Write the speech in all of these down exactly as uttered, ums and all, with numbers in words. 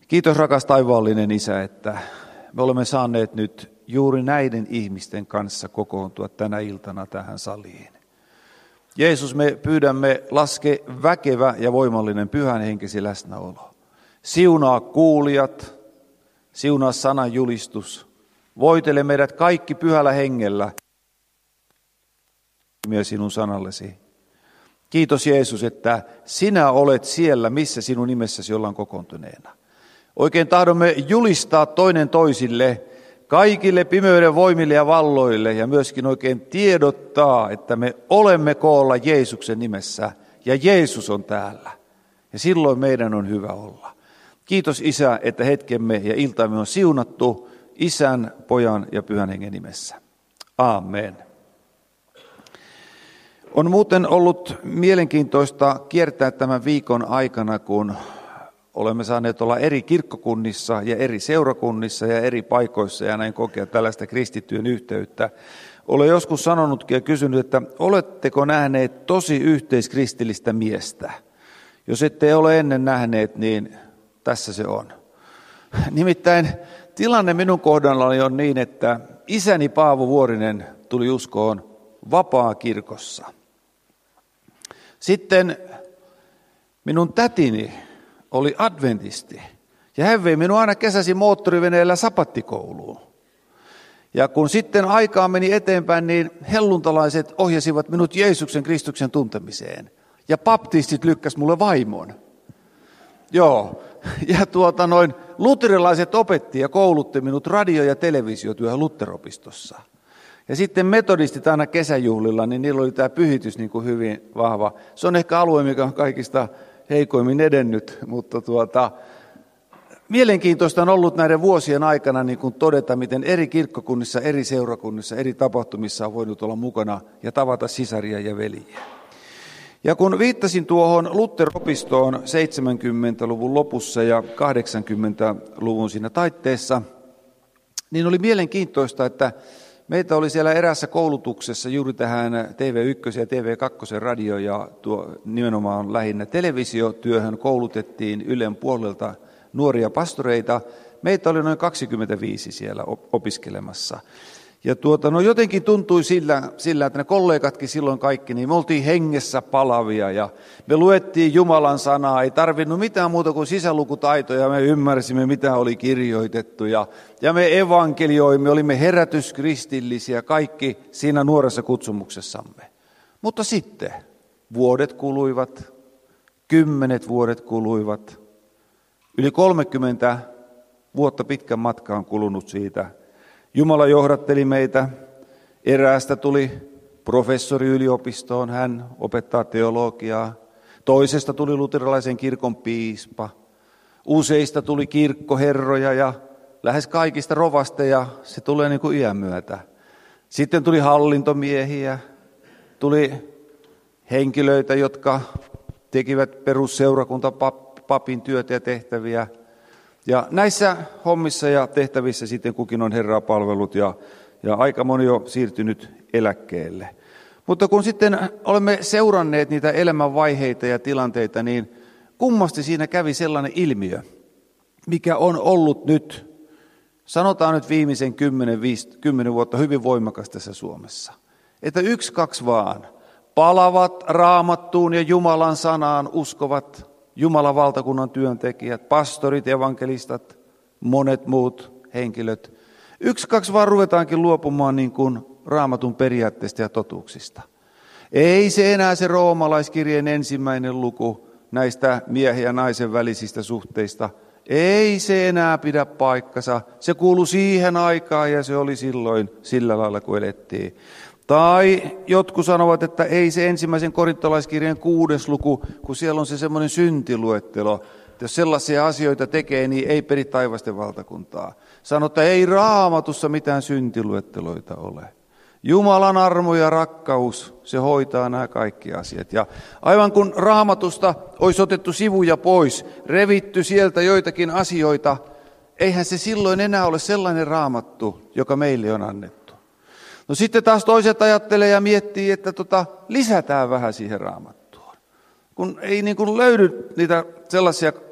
Kiitos rakas taivaallinen Isä, että me olemme saaneet nyt juuri näiden ihmisten kanssa kokoontua tänä iltana tähän saliin. Jeesus, me pyydämme, laske väkevä ja voimallinen pyhän henkesi läsnäolo. Siunaa kuulijat, siunaa sanan julistus. Voitele meidät kaikki pyhällä hengellä sinun sanallesi. Kiitos Jeesus, että sinä olet siellä, missä sinun nimessäsi ollaan kokoontuneena. Oikein tahdomme julistaa toinen toisille, kaikille pimeyden voimille ja valloille ja myöskin oikein tiedottaa, että me olemme koolla Jeesuksen nimessä ja Jeesus on täällä. Ja silloin meidän on hyvä olla. Kiitos Isä, että hetkemme ja iltamme on siunattu Isän, Pojan ja Pyhän Hengen nimessä. Aamen. On muuten ollut mielenkiintoista kiertää tämän viikon aikana, kun olemme saaneet olla eri kirkkokunnissa ja eri seurakunnissa ja eri paikoissa ja näin kokea tällaista kristittyjen yhteyttä. Olen joskus sanonutkin ja kysynyt, että oletteko nähneet tosi yhteiskristillistä miestä? Jos ette ole ennen nähneet, niin tässä se on. Nimittäin tilanne minun kohdallani on niin, että isäni Paavo Vuorinen tuli uskoon Vapaa-kirkossa. Sitten minun tätini oli adventisti ja hän vei minua aina kesäisin moottoriveneellä sapattikouluun. Ja kun sitten aikaa meni eteenpäin, niin helluntalaiset ohjasivat minut Jeesuksen Kristuksen tuntemiseen. Ja baptistit lykkäs mulle vaimon. Joo, ja tuota noin luterilaiset opetti ja koulutti minut radio- ja televisiotyöhön Lutteropistossa. Ja sitten metodistit aina kesäjuhlilla, niin niillä oli tämä pyhitys niin kuin hyvin vahva. Se on ehkä alue, mikä on kaikista heikoimmin edennyt, mutta tuota, mielenkiintoista on ollut näiden vuosien aikana niin kuin todeta, miten eri kirkkokunnissa, eri seurakunnissa, eri tapahtumissa on voinut olla mukana ja tavata sisaria ja veljiä. Ja kun viittasin tuohon Lutteropistoon seitsemänkymmentäluvun lopussa ja kahdeksankymmentäluvun siinä taitteessa, niin oli mielenkiintoista, että meitä oli siellä eräässä koulutuksessa juuri tähän T V yksi ja T V kaksi radio ja tuo nimenomaan lähinnä televisiotyöhön koulutettiin Ylen puolelta nuoria pastoreita. Meitä oli noin kaksikymmentäviisi siellä opiskelemassa. Ja tuota, no jotenkin tuntui sillä, sillä, että ne kollegatkin silloin kaikki, niin me oltiin hengessä palavia ja me luettiin Jumalan sanaa, ei tarvinnut mitään muuta kuin sisälukutaitoja, me ymmärsimme mitä oli kirjoitettu ja, ja me evankelioimme, olimme herätyskristillisiä kaikki siinä nuoressa kutsumuksessamme. Mutta sitten vuodet kuluivat, kymmenet vuodet kuluivat, yli kolmekymmentä vuotta pitkän matka on kulunut siitä. Jumala johdatteli meitä, eräästä tuli professori yliopistoon, hän opettaa teologiaa. Toisesta tuli luterilaisen kirkon piispa. Useista tuli kirkkoherroja ja lähes kaikista rovasteja, se tulee niin kuin iän myötä. Sitten tuli hallintomiehiä, tuli henkilöitä, jotka tekivät perusseurakuntapapin työtä ja tehtäviä. Ja näissä hommissa ja tehtävissä sitten kukin on Herraa palvellut ja, ja aika moni on siirtynyt eläkkeelle. Mutta kun sitten olemme seuranneet niitä elämänvaiheita ja tilanteita, niin kummasti siinä kävi sellainen ilmiö, mikä on ollut nyt, sanotaan nyt viimeisen kymmenen, viisi, kymmenen vuotta hyvin voimakas tässä Suomessa. Että yksi, kaksi vaan, palavat Raamattuun ja Jumalan sanaan uskovat Jumalan valtakunnan työntekijät, pastorit, evankelistat, monet muut henkilöt. Yksi, kaksi vaan ruvetaankin luopumaan niin kuin Raamatun periaatteista ja totuuksista. Ei se enää se roomalaiskirjeen ensimmäinen luku näistä miehen ja naisen välisistä suhteista. Ei se enää pidä paikkansa. Se kuului siihen aikaan ja se oli silloin sillä lailla, kun elettiin. Tai jotkut sanovat, että ei se ensimmäisen korintolaiskirjan kuudes luku, kun siellä on se semmoinen syntiluettelo. Että jos sellaisia asioita tekee, niin ei peri taivasten valtakuntaa. Sanoo, että ei Raamatussa mitään syntiluetteloita ole. Jumalan armo ja rakkaus, se hoitaa nämä kaikki asiat. Ja aivan kun Raamatusta olisi otettu sivuja pois, revitty sieltä joitakin asioita, eihän se silloin enää ole sellainen Raamattu, joka meille on annettu. No sitten taas toiset ajattelee ja miettii, että tota, lisätään vähän siihen Raamattuun. Kun ei niin kuin löydy niitä sellaisia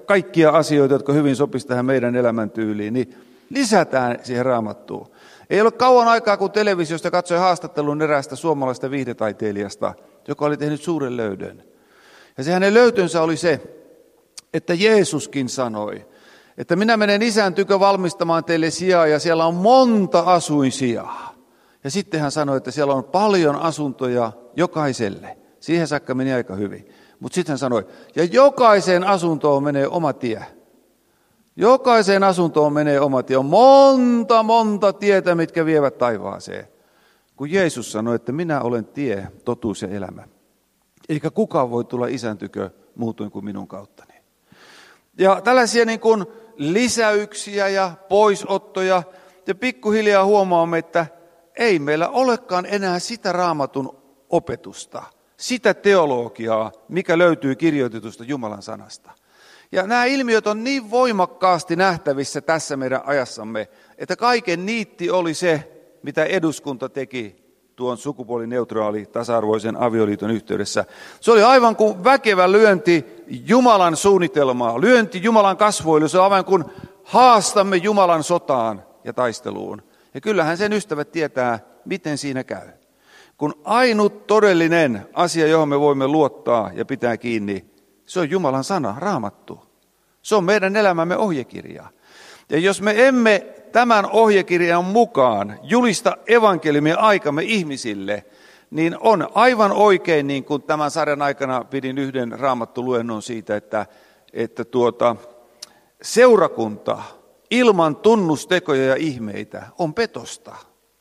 kaikkia asioita, jotka hyvin sopisivat tähän meidän elämäntyyliin, niin lisätään siihen Raamattuun. Ei ole kauan aikaa, kun televisiosta katsoi haastattelun eräästä suomalaista viihdetaiteilijasta, joka oli tehnyt suuren löydön. Ja se hänen löytönsä oli se, että Jeesuskin sanoi, että minä menen isän tykö valmistamaan teille sijaa ja siellä on monta asuinsijaa. Ja sitten hän sanoi, että siellä on paljon asuntoja jokaiselle. Siihen saakka meni aika hyvin. Mutta sitten hän sanoi, ja jokaiseen asuntoon menee oma tie. Jokaiseen asuntoon menee oma tie. On monta, monta tietä, mitkä vievät taivaaseen. Kun Jeesus sanoi, että minä olen tie, totuus ja elämä. Eikä kukaan voi tulla isän tykö muutoin kuin minun kauttani. Ja tällaisia niin kuin lisäyksiä ja poisottoja. Ja pikkuhiljaa huomaamme, että ei meillä olekaan enää sitä Raamatun opetusta. Sitä teologiaa, mikä löytyy kirjoitetusta Jumalan sanasta. Ja nämä ilmiöt on niin voimakkaasti nähtävissä tässä meidän ajassamme, että kaiken niitti oli se, mitä eduskunta teki tuon sukupuolineutraali tasa-arvoisen avioliiton yhteydessä. Se oli aivan kuin väkevä lyönti Jumalan suunnitelmaa, lyönti Jumalan kasvoille. Se on aivan kuin haastamme Jumalan sotaan ja taisteluun. Ja kyllähän sen ystävät tietää, miten siinä käy. Kun ainut todellinen asia, johon me voimme luottaa ja pitää kiinni, se on Jumalan sana, Raamattu. Se on meidän elämämme ohjekirja. Ja jos me emme tämän ohjekirjan mukaan julista evankeliumia aikamme ihmisille, niin on aivan oikein, niin kuin tämän sarjan aikana pidin yhden Raamattu-luennon siitä, että, että tuota, seurakunta ilman tunnustekoja ja ihmeitä on petosta.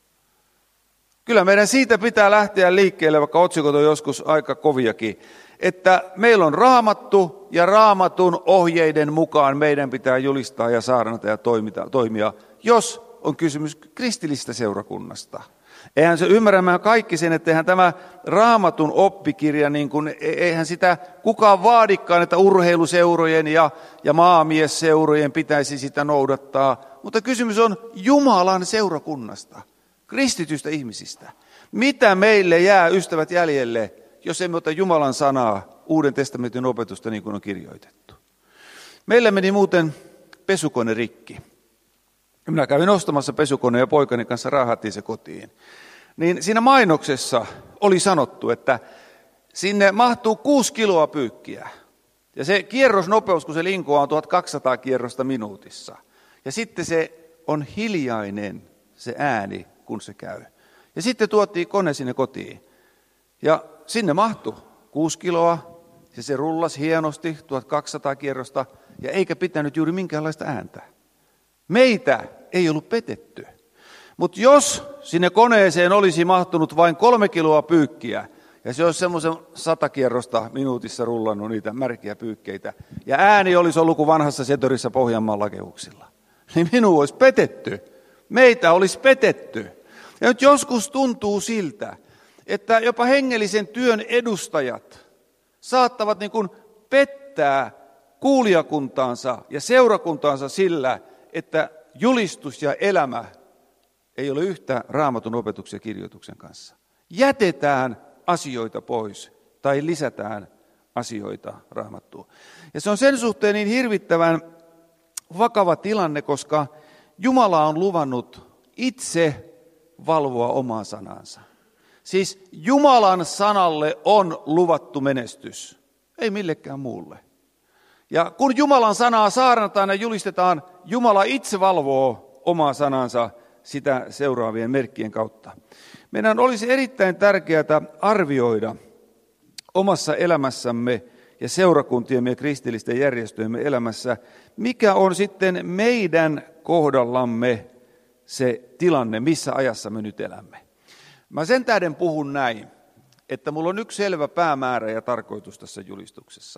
Kyllä meidän siitä pitää lähteä liikkeelle, vaikka otsikot on joskus aika koviakin, että meillä on Raamattu ja Raamatun ohjeiden mukaan meidän pitää julistaa ja saarnata ja toimita, toimia, jos on kysymys kristillistä seurakunnasta. Eihän se ymmärrämään kaikki sen, että eihän tämä Raamatun oppikirja, niin kuin, eihän sitä kukaan vaadikaan, että urheiluseurojen ja, ja maamiesseurojen pitäisi sitä noudattaa, mutta kysymys on Jumalan seurakunnasta. Kristitystä ihmisistä. Mitä meille jää, ystävät, jäljelle, jos emme ota Jumalan sanaa, Uuden testamentin opetusta, niin kuin on kirjoitettu? Meillä meni muuten pesukone rikki. Minä kävin ostamassa pesukoneen ja poikani kanssa raahattiin se kotiin. Niin siinä mainoksessa oli sanottu, että sinne mahtuu kuusi kiloa pyykkiä. Ja se kierrosnopeus, kun se linkoaa, on tuhatkaksisataa kierrosta minuutissa. Ja sitten se on hiljainen, se ääni, kun se käy. Ja sitten tuotiin kone sinne kotiin. Ja sinne mahtui kuusi kiloa, ja se rullasi hienosti, tuhatkaksisataa kierrosta, ja eikä pitänyt juuri minkäänlaista ääntä. Meitä ei ollut petetty. Mutta jos sinne koneeseen olisi mahtunut vain kolme kiloa pyykkiä, ja se olisi semmoisen sata kierrosta minuutissa rullannut niitä märkiä pyykkeitä, ja ääni olisi ollut kuin vanhassa Setorissa Pohjanmaan lakeuksilla, niin minua olisi petetty. Meitä olisi petetty. Ja nyt joskus tuntuu siltä, että jopa hengellisen työn edustajat saattavat niin kuin pettää kuulijakuntaansa ja seurakuntaansa sillä, että julistus ja elämä ei ole yhtä Raamatun opetuksen ja kirjoituksen kanssa. Jätetään asioita pois tai lisätään asioita Raamattuun. Ja se on sen suhteen niin hirvittävän vakava tilanne, koska Jumala on luvannut itse valvoa omaa sanansa. Siis Jumalan sanalle on luvattu menestys, ei millekään muulle. Ja kun Jumalan sanaa saarnataan ja julistetaan, Jumala itse valvoo omaa sanansa sitä seuraavien merkkien kautta. Meidän olisi erittäin tärkeää arvioida omassa elämässämme ja seurakuntiemme ja kristillisten järjestöjemme elämässä, mikä on sitten meidän kohdallamme se tilanne, missä ajassa me nyt elämme. Mä sen tähden puhun näin, että mulla on yksi selvä päämäärä ja tarkoitus tässä julistuksessa.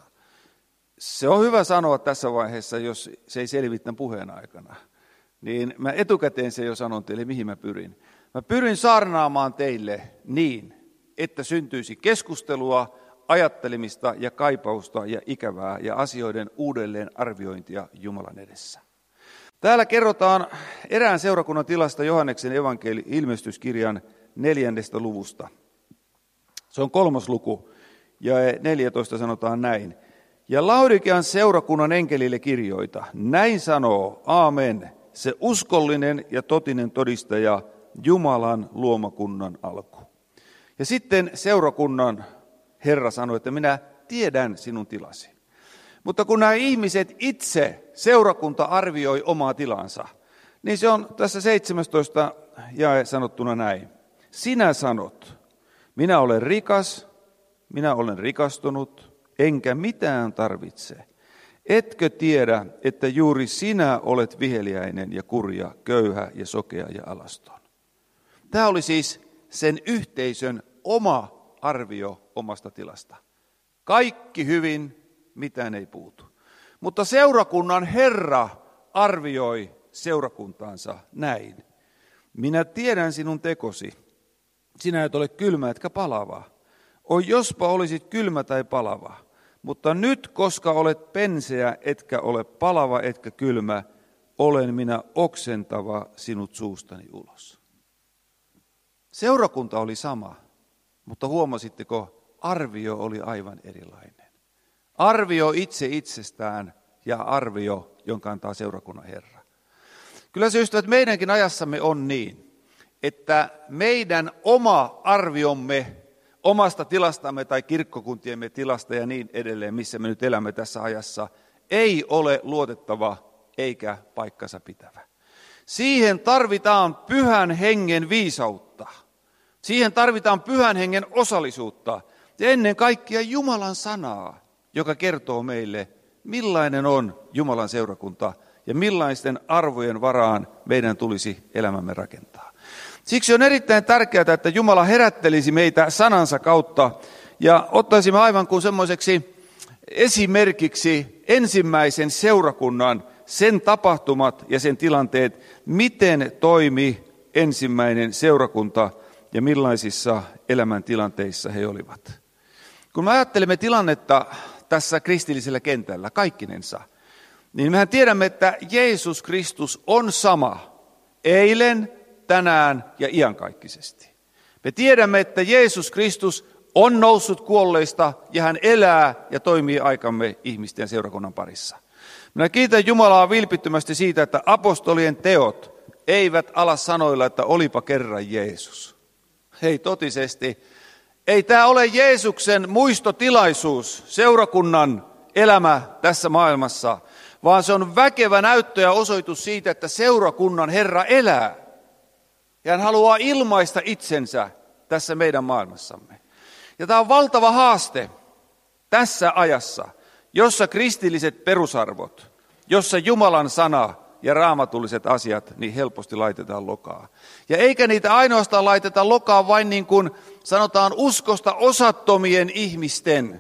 Se on hyvä sanoa tässä vaiheessa, jos se ei selviä tämän puheen aikana. Niin mä etukäteen se jo sanon teille, mihin mä pyrin. Mä pyrin saarnaamaan teille niin, että syntyisi keskustelua, ajattelemista ja kaipausta ja ikävää ja asioiden uudelleen arviointia Jumalan edessä. Täällä kerrotaan erään seurakunnan tilasta Johanneksen evankeli ilmestyskirjan neljännestä luvusta. Se on kolmas luku ja neljätoista sanotaan näin. Ja Laodikean seurakunnan enkelille kirjoita, näin sanoo, aamen, se uskollinen ja totinen todistaja, Jumalan luomakunnan alku. Ja sitten seurakunnan Herra sanoi, että minä tiedän sinun tilasi. Mutta kun nämä ihmiset itse, seurakunta arvioi omaa tilansa, niin se on tässä seitsemästoista jae sanottuna näin. Sinä sanot, minä olen rikas, minä olen rikastunut, enkä mitään tarvitse. Etkö tiedä, että juuri sinä olet viheliäinen ja kurja, köyhä ja sokea ja alaston? Tämä oli siis sen yhteisön oma arvio omasta tilasta. Kaikki hyvin, mitään ei puutu. Mutta seurakunnan Herra arvioi seurakuntaansa näin. Minä tiedän sinun tekosi. Sinä et ole kylmä etkä palava. Oi jospa olisit kylmä tai palava. Mutta nyt, koska olet penseä etkä ole palava etkä kylmä, olen minä oksentava sinut suustani ulos. Seurakunta oli sama, mutta huomasitteko, arvio oli aivan erilainen. Arvio itse itsestään ja arvio, jonka antaa seurakunnan Herra. Kyllä se ystävät, meidänkin ajassamme on niin, että meidän oma arviomme omasta tilastamme tai kirkkokuntiemme tilasta ja niin edelleen, missä me nyt elämme tässä ajassa, ei ole luotettava eikä paikkansa pitävä. Siihen tarvitaan pyhän hengen viisautta. Siihen tarvitaan pyhän hengen osallisuutta ja ennen kaikkea Jumalan sanaa, joka kertoo meille, millainen on Jumalan seurakunta ja millaisten arvojen varaan meidän tulisi elämämme rakentaa. Siksi on erittäin tärkeää, että Jumala herättelisi meitä sanansa kautta ja ottaisimme aivan kuin semmoiseksi esimerkiksi ensimmäisen seurakunnan, sen tapahtumat ja sen tilanteet, miten toimi ensimmäinen seurakunta ja millaisissa elämäntilanteissa he olivat. Kun me ajattelemme tilannetta tässä kristillisellä kentällä kaikkinensa, niin mehän tiedämme, että Jeesus Kristus on sama eilen, tänään ja iankaikkisesti. Me tiedämme, että Jeesus Kristus on noussut kuolleista ja hän elää ja toimii aikamme ihmisten ja seurakunnan parissa. Minä kiitän Jumalaa vilpittömästi siitä, että apostolien teot eivät ala sanoilla, että olipa kerran Jeesus. Hei totisesti, ei tämä ole Jeesuksen muistotilaisuus, seurakunnan elämä tässä maailmassa, vaan se on väkevä näyttö ja osoitus siitä, että seurakunnan Herra elää. Ja hän haluaa ilmaista itsensä tässä meidän maailmassamme. Ja tämä on valtava haaste tässä ajassa, jossa kristilliset perusarvot, jossa Jumalan sana ja raamatulliset asiat niin helposti laitetaan lokaan. Ja eikä niitä ainoastaan laiteta lokaan vain niin kuin sanotaan uskosta osattomien ihmisten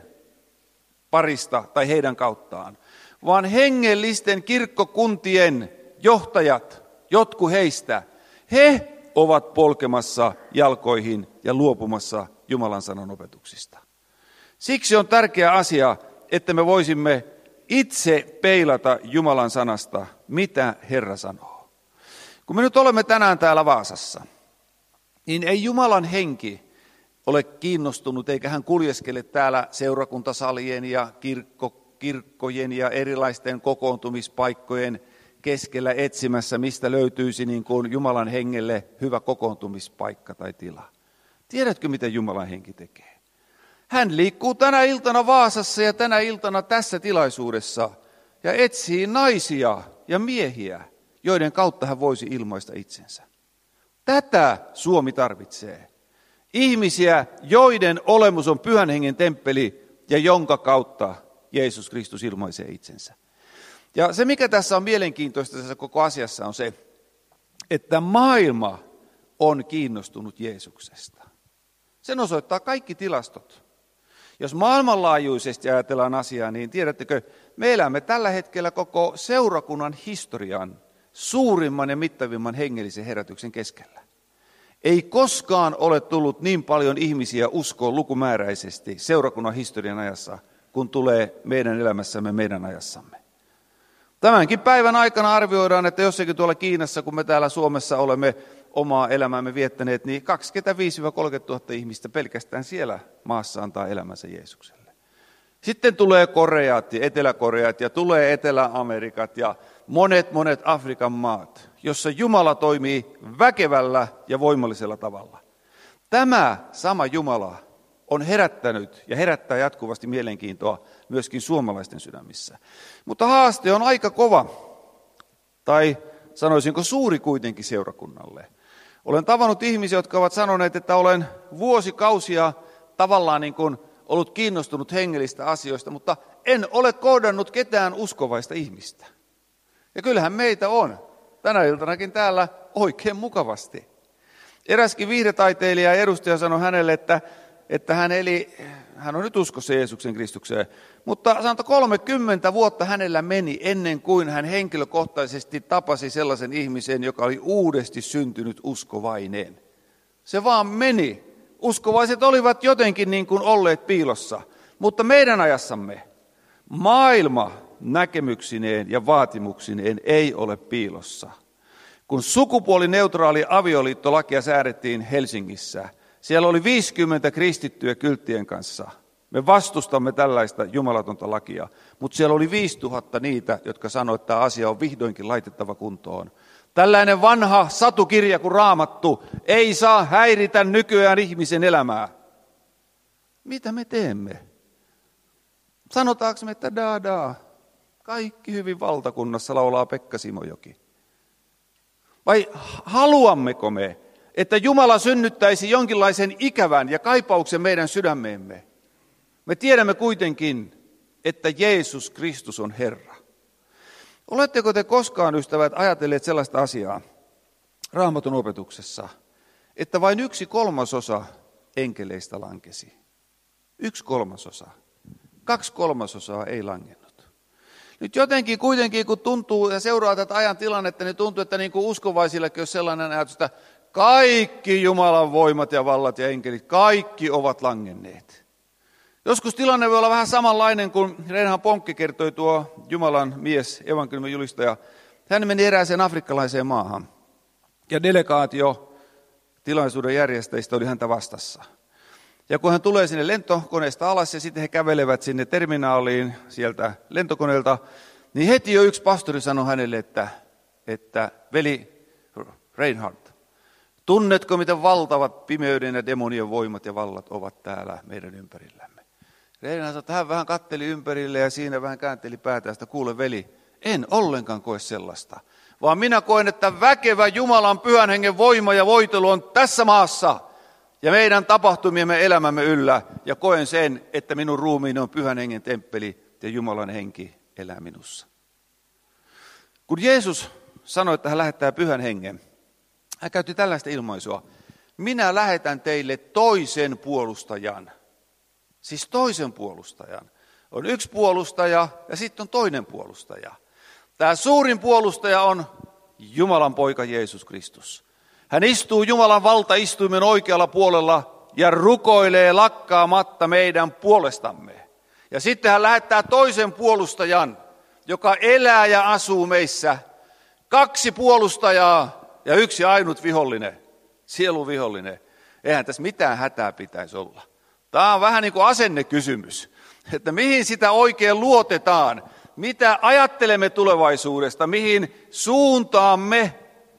parista tai heidän kauttaan, vaan hengellisten kirkkokuntien johtajat, jotkut heistä, he ovat polkemassa jalkoihin ja luopumassa Jumalan sanan opetuksista. Siksi on tärkeä asia, että me voisimme itse peilata Jumalan sanasta, mitä Herra sanoo. Kun me nyt olemme tänään täällä Vaasassa, niin ei Jumalan henki ole kiinnostunut, eikä hän kuljeskele täällä seurakuntasalien ja kirkko, kirkkojen ja erilaisten kokoontumispaikkojen keskellä etsimässä, mistä löytyisi niin kuin Jumalan hengelle hyvä kokoontumispaikka tai tila. Tiedätkö, mitä Jumalan henki tekee? Hän liikkuu tänä iltana Vaasassa ja tänä iltana tässä tilaisuudessa ja etsii naisia ja miehiä, joiden kautta hän voisi ilmaista itsensä. Tätä Suomi tarvitsee. Ihmisiä, joiden olemus on pyhän hengen temppeli ja jonka kautta Jeesus Kristus ilmaisee itsensä. Ja se, mikä tässä on mielenkiintoista tässä koko asiassa, on se, että maailma on kiinnostunut Jeesuksesta. Sen osoittaa kaikki tilastot. Jos maailmanlaajuisesti ajatellaan asiaa, niin tiedättekö, me elämme tällä hetkellä koko seurakunnan historian suurimman ja mittavimman hengellisen herätyksen keskellä. Ei koskaan ole tullut niin paljon ihmisiä uskoon lukumääräisesti seurakunnan historian ajassa, kun tulee meidän elämässämme, meidän ajassamme. Tämänkin päivän aikana arvioidaan, että jossakin tuolla Kiinassa, kun me täällä Suomessa olemme omaa elämäämme viettäneet, niin kaksikymmentäviisi kolmekymmentä tuhatta ihmistä pelkästään siellä maassa antaa elämänsä Jeesukselle. Sitten tulee Koreat ja Etelä-Koreat ja tulee Etelä-Amerikat ja monet monet Afrikan maat, jossa Jumala toimii väkevällä ja voimallisella tavalla. Tämä sama Jumala on herättänyt ja herättää jatkuvasti mielenkiintoa myöskin suomalaisten sydämissä. Mutta haaste on aika kova, tai sanoisinko suuri kuitenkin seurakunnalle. Olen tavannut ihmisiä, jotka ovat sanoneet, että olen vuosikausia tavallaan niin kuin ollut kiinnostunut hengellistä asioista, mutta en ole kohdannut ketään uskovaista ihmistä. Ja kyllähän meitä on tänä iltanakin täällä oikein mukavasti. Eräskin viihdetaiteilija ja edustaja sanoi hänelle, että, että hän eli, hän on nyt uskossa Jeesuksen Kristukseen, mutta sanotaan kolmekymmentä vuotta hänellä meni ennen kuin hän henkilökohtaisesti tapasi sellaisen ihmisen, joka oli uudesti syntynyt uskovainen. Se vaan meni. Uskovaiset olivat jotenkin niin kuin olleet piilossa, mutta meidän ajassamme maailma näkemyksineen ja vaatimuksineen ei ole piilossa. Kun sukupuolineutraali avioliittolakia säädettiin Helsingissä, siellä oli viisikymmentä kristittyä kylttien kanssa. Me vastustamme tällaista jumalatonta lakia, mutta siellä oli viisituhatta niitä, jotka sanoivat, että tämä asia on vihdoinkin laitettava kuntoon. Tällainen vanha satukirja kuin Raamattu ei saa häiritä nykyään ihmisen elämää. Mitä me teemme? Sanotaanko me, että daa daa, kaikki hyvin valtakunnassa, laulaa Pekka Simojoki? Vai haluammeko me, että Jumala synnyttäisi jonkinlaisen ikävän ja kaipauksen meidän sydämeemme? Me tiedämme kuitenkin, että Jeesus Kristus on Herra. Oletteko te koskaan, ystävät, ajatelleet sellaista asiaa Raamatun opetuksessa, että vain yksi kolmasosa enkeleistä lankesi? Yksi kolmasosa. Kaksi kolmasosaa ei langennut. Nyt jotenkin kuitenkin, kun tuntuu ja seuraa tätä ajan tilannetta, niin tuntuu, että niin kuin uskovaisillekin on sellainen ajatus, että kaikki Jumalan voimat ja vallat ja enkelit, kaikki ovat langenneet. Joskus tilanne voi olla vähän samanlainen kuin Reinhard Bonke kertoi, tuo Jumalan mies, evankeliumin julistaja. Hän meni erääseen afrikkalaiseen maahan ja delegaatio tilaisuuden järjestäjistä oli häntä vastassa. Ja kun hän tulee sinne lentokoneesta alas ja sitten he kävelevät sinne terminaaliin sieltä lentokoneelta, niin heti jo yksi pastori sanoi hänelle, että, että veli Reinhard, tunnetko miten valtavat pimeyden ja demonien voimat ja vallat ovat täällä meidän ympärillämme? Reinhard sanoi, että hän vähän katteli ympärille ja siinä vähän käänteli päätä, että kuule veli, en ollenkaan koe sellaista, vaan minä koen, että väkevä Jumalan pyhän hengen voima ja voitelu on tässä maassa ja meidän tapahtumiemme elämämme yllä, ja koen sen, että minun ruumiini on pyhän hengen temppeli ja Jumalan henki elää minussa. Kun Jeesus sanoi, että hän lähettää pyhän hengen, hän käytti tällaista ilmaisua. Minä lähetän teille toisen puolustajan. Siis toisen puolustajan. On yksi puolustaja ja sitten on toinen puolustaja. Tämä suurin puolustaja on Jumalan poika Jeesus Kristus. Hän istuu Jumalan valtaistuimen oikealla puolella ja rukoilee lakkaamatta meidän puolestamme. Ja sitten hän lähettää toisen puolustajan, joka elää ja asuu meissä. Kaksi puolustajaa ja yksi ainut vihollinen, sielun vihollinen. Eihän tässä mitään hätää pitäisi olla. Tämä on vähän niin kuin asennekysymys, että mihin sitä oikein luotetaan, mitä ajattelemme tulevaisuudesta, mihin suuntaamme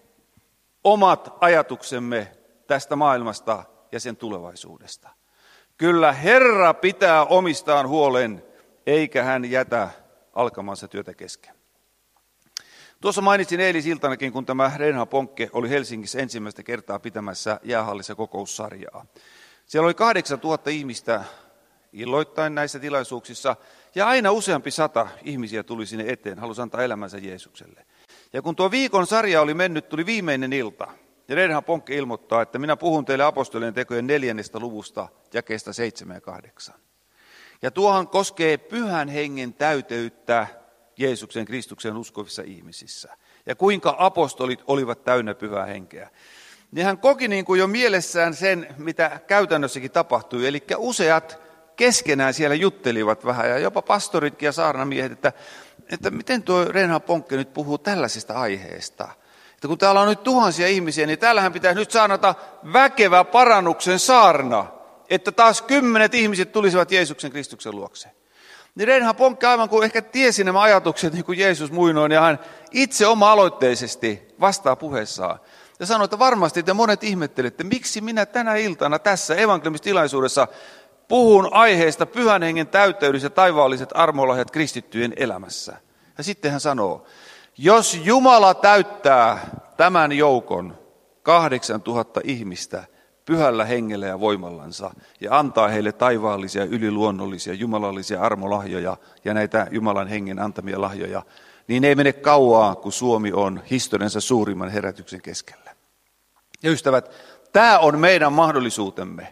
omat ajatuksemme tästä maailmasta ja sen tulevaisuudesta. Kyllä Herra pitää omistaan huolen, eikä hän jätä alkamansa työtä kesken. Tuossa mainitsin eilisiltanakin, kun tämä Reinhard Bonke oli Helsingissä ensimmäistä kertaa pitämässä jäähallissa kokoussarjaa. Siellä oli kahdeksantuhatta ihmistä illoittain näissä tilaisuuksissa, ja aina useampi sata ihmisiä tuli sinne eteen, halusi antaa elämänsä Jeesukselle. Ja kun tuo viikon sarja oli mennyt, tuli viimeinen ilta, ja Reinhard Bonke ilmoittaa, että minä puhun teille apostolien tekojen neljännestä luvusta, jakeesta seitsemän ja kahdeksan. Ja tuohan koskee pyhän hengen täyteyttä Jeesuksen Kristuksen uskovissa ihmisissä. Ja kuinka apostolit olivat täynnä pyhää henkeä. Niin hän koki niin kuin jo mielessään sen, mitä käytännössäkin tapahtui. Eli useat keskenään siellä juttelivat vähän, ja jopa pastoritkin ja saarnamiehet, että, että miten tuo Reinhard Bonke nyt puhuu tällaisesta aiheesta. Että kun täällä on nyt tuhansia ihmisiä, niin täällähän pitäisi nyt saarnata väkevä parannuksen saarna, että taas kymmenet ihmiset tulisivat Jeesuksen Kristuksen luokse. Niin Reinhard Bonke aivan kuin ehkä tiesi nämä ajatukset, niin kuin Jeesus muinoin, ja hän itse oma-aloitteisesti vastaa puheessaan. Ja sanoi, että varmasti te monet ihmettelette, miksi minä tänä iltana tässä evankeliumistilaisuudessa puhun aiheesta pyhän hengen täytteys ja taivaalliset armolahjat kristittyjen elämässä. Ja sitten hän sanoo, jos Jumala täyttää tämän joukon kahdeksantuhatta ihmistä pyhällä hengellä ja voimallansa ja antaa heille taivaallisia, yliluonnollisia, jumalallisia armolahjoja ja näitä Jumalan hengen antamia lahjoja, niin ei mene kauaa, kun Suomi on historiansa suurimman herätyksen keskellä. Ja ystävät, tämä on meidän mahdollisuutemme.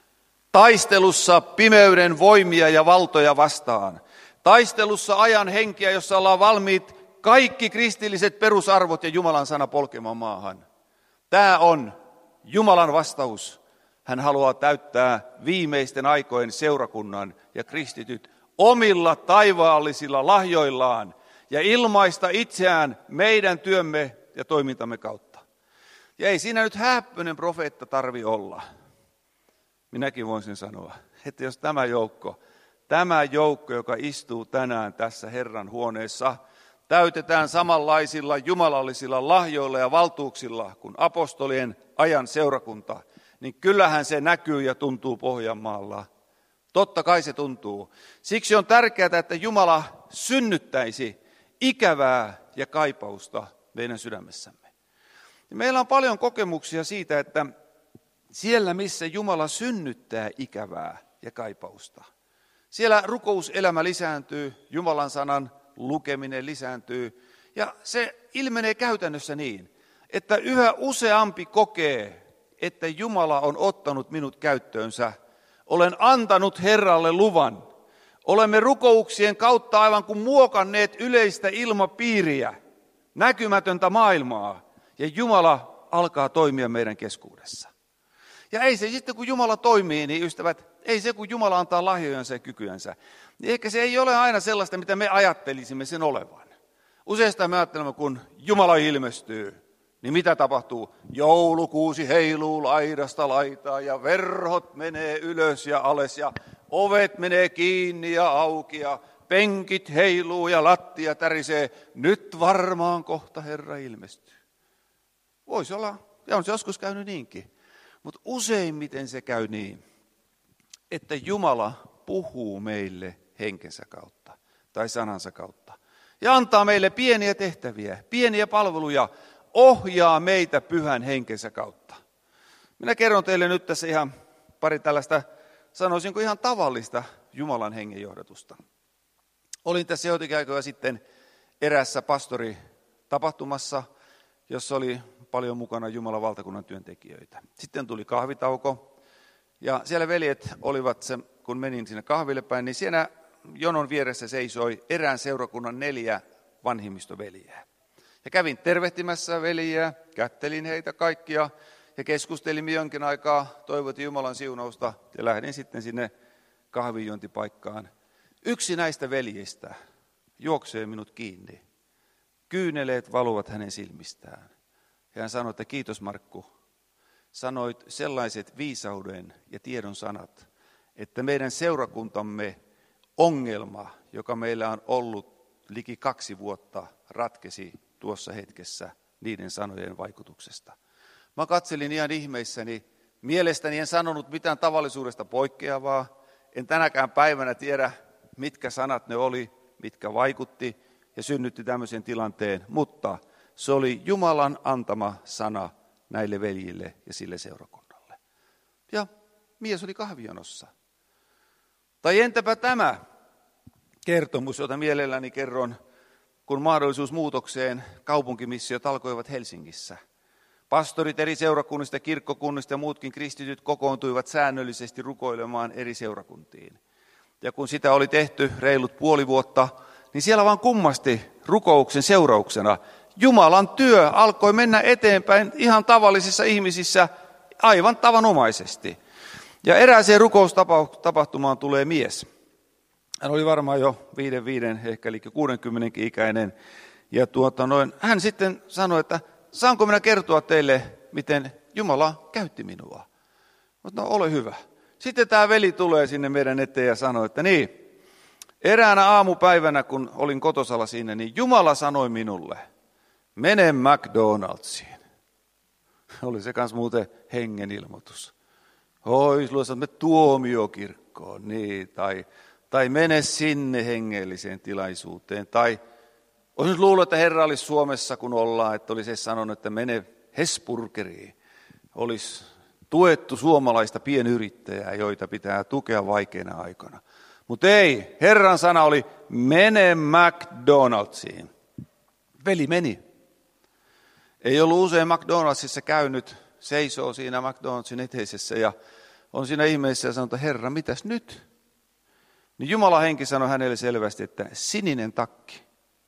Taistelussa pimeyden voimia ja valtoja vastaan. Taistelussa ajan henkiä, jossa ollaan valmiit kaikki kristilliset perusarvot ja Jumalan sana polkemaan maahan. Tämä on Jumalan vastaus. Hän haluaa täyttää viimeisten aikojen seurakunnan ja kristityt omilla taivaallisilla lahjoillaan ja ilmaista itseään meidän työmme ja toimintamme kautta. Ja ei siinä nyt häppöinen profeetta tarvi olla. Minäkin voisin sanoa, että jos tämä joukko, tämä joukko, joka istuu tänään tässä Herran huoneessa, täytetään samanlaisilla jumalallisilla lahjoilla ja valtuuksilla kuin apostolien ajan seurakunta, niin kyllähän se näkyy ja tuntuu Pohjanmaalla. Totta kai se tuntuu. Siksi on tärkeää, että Jumala synnyttäisi ikävää ja kaipausta meidän sydämessämme. Ja meillä on paljon kokemuksia siitä, että siellä missä Jumala synnyttää ikävää ja kaipausta, siellä rukouselämä lisääntyy, Jumalan sanan lukeminen lisääntyy ja se ilmenee käytännössä niin, että yhä useampi kokee, että Jumala on ottanut minut käyttöönsä. Olen antanut Herralle luvan. Olemme rukouksien kautta aivan kuin muokanneet yleistä ilmapiiriä, näkymätöntä maailmaa ja Jumala alkaa toimia meidän keskuudessa. Ja ei se sitten kun Jumala toimii, niin ystävät, ei se kun Jumala antaa lahjojansa ja kykyänsä, niin ehkä se ei ole aina sellaista, mitä me ajattelisimme sen olevan. Useastaan me ajattelemme, kun Jumala ilmestyy, niin mitä tapahtuu? Joulukuusi heiluu laidasta laitaan ja verhot menee ylös ja alas ja ovet menee kiinni ja auki ja penkit heiluu ja lattia tärisee. Nyt varmaan kohta Herra ilmestyy. Voisi olla, ja on se joskus käynyt niinkin. Mutta useimmiten se käy niin, että Jumala puhuu meille henkensä kautta tai sanansa kautta. Ja antaa meille pieniä tehtäviä, pieniä palveluja, ohjaa meitä pyhän henkensä kautta. Minä kerron teille nyt tässä ihan pari tällaista, sanoisinko ihan tavallista Jumalan hengen johdatusta. Olin tässä joitakin aikoja sitten erässä pastoritapahtumassa, jossa oli paljon mukana Jumalan valtakunnan työntekijöitä. Sitten tuli kahvitauko ja siellä veljet olivat, kun menin sinne kahville päin, niin siellä jonon vieressä seisoi erään seurakunnan neljä vanhimmistoveliä. Ja kävin tervehtimässä veljiä, kättelin heitä kaikkia ja keskustelimme jonkin aikaa, toivotin Jumalan siunausta ja lähdin sitten sinne kahvinjuontipaikkaan. Yksi näistä veljistä juoksee minut kiinni. Kyyneleet valuvat hänen silmistään. Ja hän sanoi, että kiitos Markku, sanoit sellaiset viisauden ja tiedon sanat, että meidän seurakuntamme ongelma, joka meillä on ollut liki kaksi vuotta, ratkesi tuossa hetkessä niiden sanojen vaikutuksesta. Mä katselin ihan ihmeissäni, mielestäni en sanonut mitään tavallisuudesta poikkeavaa, en tänäkään päivänä tiedä, mitkä sanat ne oli, mitkä vaikutti ja synnytti tämmöisen tilanteen, mutta se oli Jumalan antama sana näille veljille ja sille seurakunnalle. Ja mies oli kahvijonossa. Tai entäpä tämä kertomus, jota mielelläni kerron, kun mahdollisuus muutokseen kaupunkimissiot alkoivat Helsingissä. Pastorit eri seurakunnista, kirkkokunnista ja muutkin kristityt kokoontuivat säännöllisesti rukoilemaan eri seurakuntiin. Ja kun sitä oli tehty reilut puoli vuotta, niin siellä vaan kummasti rukouksen seurauksena Jumalan työ alkoi mennä eteenpäin ihan tavallisissa ihmisissä aivan tavanomaisesti. Ja erääseen rukoustapahtumaan tulee mies. Hän oli varmaan jo viiden viiden, ehkä eli kuudenkymmenenkin ikäinen. Ja tuota noin, hän sitten sanoi, että saanko minä kertoa teille, miten Jumala käytti minua. Mutta no ole hyvä. Sitten tämä veli tulee sinne meidän eteen ja sanoi, että niin, Eräänä aamupäivänä, kun olin kotosalla siinä, niin Jumala sanoi minulle, mene McDonald'siin. Oli se kans muuten hengen ilmoitus. Oi, sulla sanoo, me tuomiokirkkoon, niin, tai, tai mene sinne hengelliseen tilaisuuteen. Tai olisin luullut, että Herra olisi Suomessa, kun ollaan, että olisi sanonut, että mene Hesburgeriin. Olisi tuettu suomalaista pienyrittäjää, joita pitää tukea vaikeina aikoina. Mutta ei, Herran sana oli, mene McDonald'siin. Veli meni. Ei ollut usein McDonaldsissa käynyt, seisoo siinä McDonaldsin eteisessä ja on siinä ihmeessä ja sanoo, että Herra, mitäs nyt? Niin Jumalan henki sanoi hänelle selvästi, että sininen takki.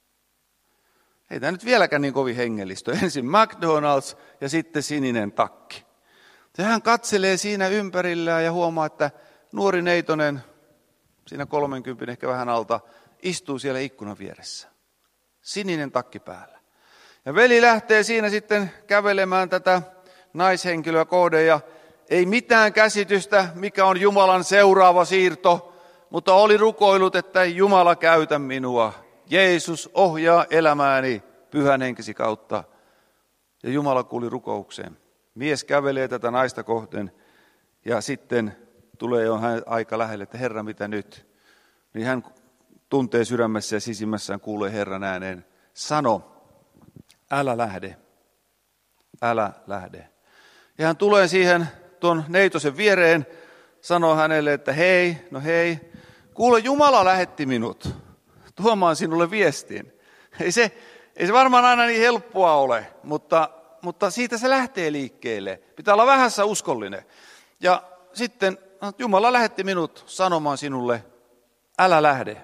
Ei tämä nyt vieläkään niin kovin hengellistä. Ensin McDonald's ja sitten sininen takki. Ja hän katselee siinä ympärillään ja huomaa, että nuori neitonen, siinä kolmenkympin ehkä vähän alta, istuu siellä ikkunan vieressä. Sininen takki päällä. Ja veli lähtee siinä sitten kävelemään tätä naishenkilöä kohden ja ei mitään käsitystä, mikä on Jumalan seuraava siirto, mutta oli rukoillut, että Jumala käytä minua. Jeesus ohjaa elämääni pyhän henkesi kautta. Ja Jumala kuuli rukoukseen. Mies kävelee tätä naista kohden ja sitten tulee jo aika lähelle, että Herra, mitä nyt? Niin hän tuntee sydämessä ja sisimmässään kuulee Herran ääneen, sano, älä lähde, älä lähde. Ja hän tulee siihen tuon neitosen viereen, sanoo hänelle, että hei, no hei, kuule Jumala lähetti minut tuomaan sinulle viestin. Ei se, ei se varmaan aina niin helppoa ole, mutta, mutta siitä se lähtee liikkeelle. Pitää olla vähässä uskollinen. Ja sitten Jumala lähetti minut sanomaan sinulle, älä lähde.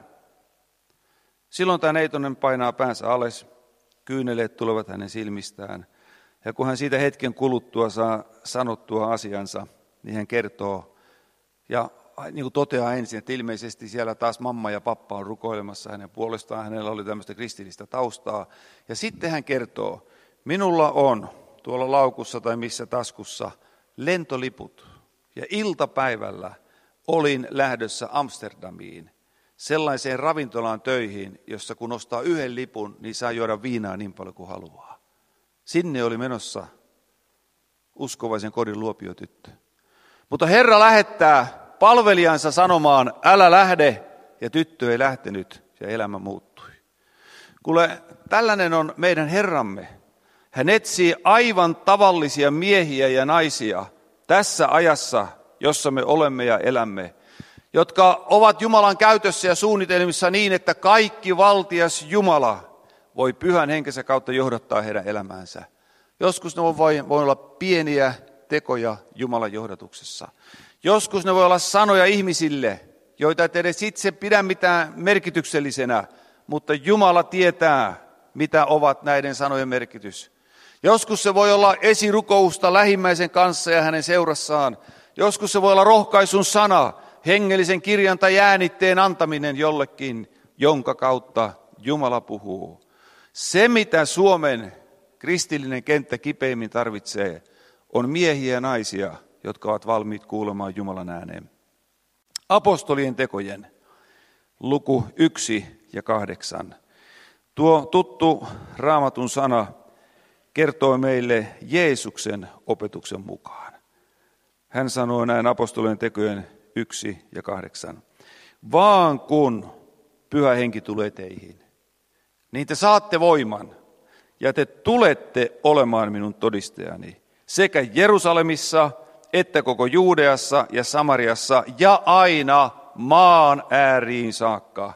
Silloin tämä neitonen painaa päänsä alas, kyyneleet tulevat hänen silmistään. Ja kun hän siitä hetken kuluttua saa sanottua asiansa, niin hän kertoo ja niin kuin toteaa ensin, että ilmeisesti siellä taas mamma ja pappa on rukoilemassa hänen puolestaan. Hänellä oli tämmöistä kristillistä taustaa. Ja sitten hän kertoo, minulla on tuolla laukussa tai missä taskussa lentoliput. Ja iltapäivällä olin lähdössä Amsterdamiin sellaiseen ravintolaan töihin, jossa kun ostaa yhden lipun, niin saa juoda viinaa niin paljon kuin haluaa. Sinne oli menossa uskovaisen kodin luopiotyttö. Mutta Herra lähettää palvelijansa sanomaan, älä lähde, ja tyttö ei lähtenyt, ja elämä muuttui. Kuule, tällainen on meidän Herramme. Hän etsii aivan tavallisia miehiä ja naisia tässä ajassa, jossa me olemme ja elämme, jotka ovat Jumalan käytössä ja suunnitelmissa niin, että kaikki valtias Jumala voi pyhän henkensä kautta johdattaa heidän elämäänsä. Joskus ne voi, voi olla pieniä tekoja Jumalan johdatuksessa. Joskus ne voi olla sanoja ihmisille, joita et edes itse pidä mitään merkityksellisenä, mutta Jumala tietää, mitä ovat näiden sanojen merkitys. Joskus se voi olla esirukousta lähimmäisen kanssa ja hänen seurassaan. Joskus se voi olla rohkaisun sana, hengellisen kirjan tai äänitteen antaminen jollekin, jonka kautta Jumala puhuu. Se, mitä Suomen kristillinen kenttä kipeimmin tarvitsee, on miehiä ja naisia, jotka ovat valmiit kuulemaan Jumalan ääneen. Apostolien tekojen, luku yksi ja kahdeksan. Tuo tuttu Raamatun sana kertoo meille Jeesuksen opetuksen mukaan. Hän sanoo näin apostolien tekojen yksi ja kahdeksan. Vaan kun Pyhä Henki tulee teihin, niin te saatte voiman ja te tulette olemaan minun todistajani sekä Jerusalemissa että koko Juudeassa ja Samariassa ja aina maan ääriin saakka,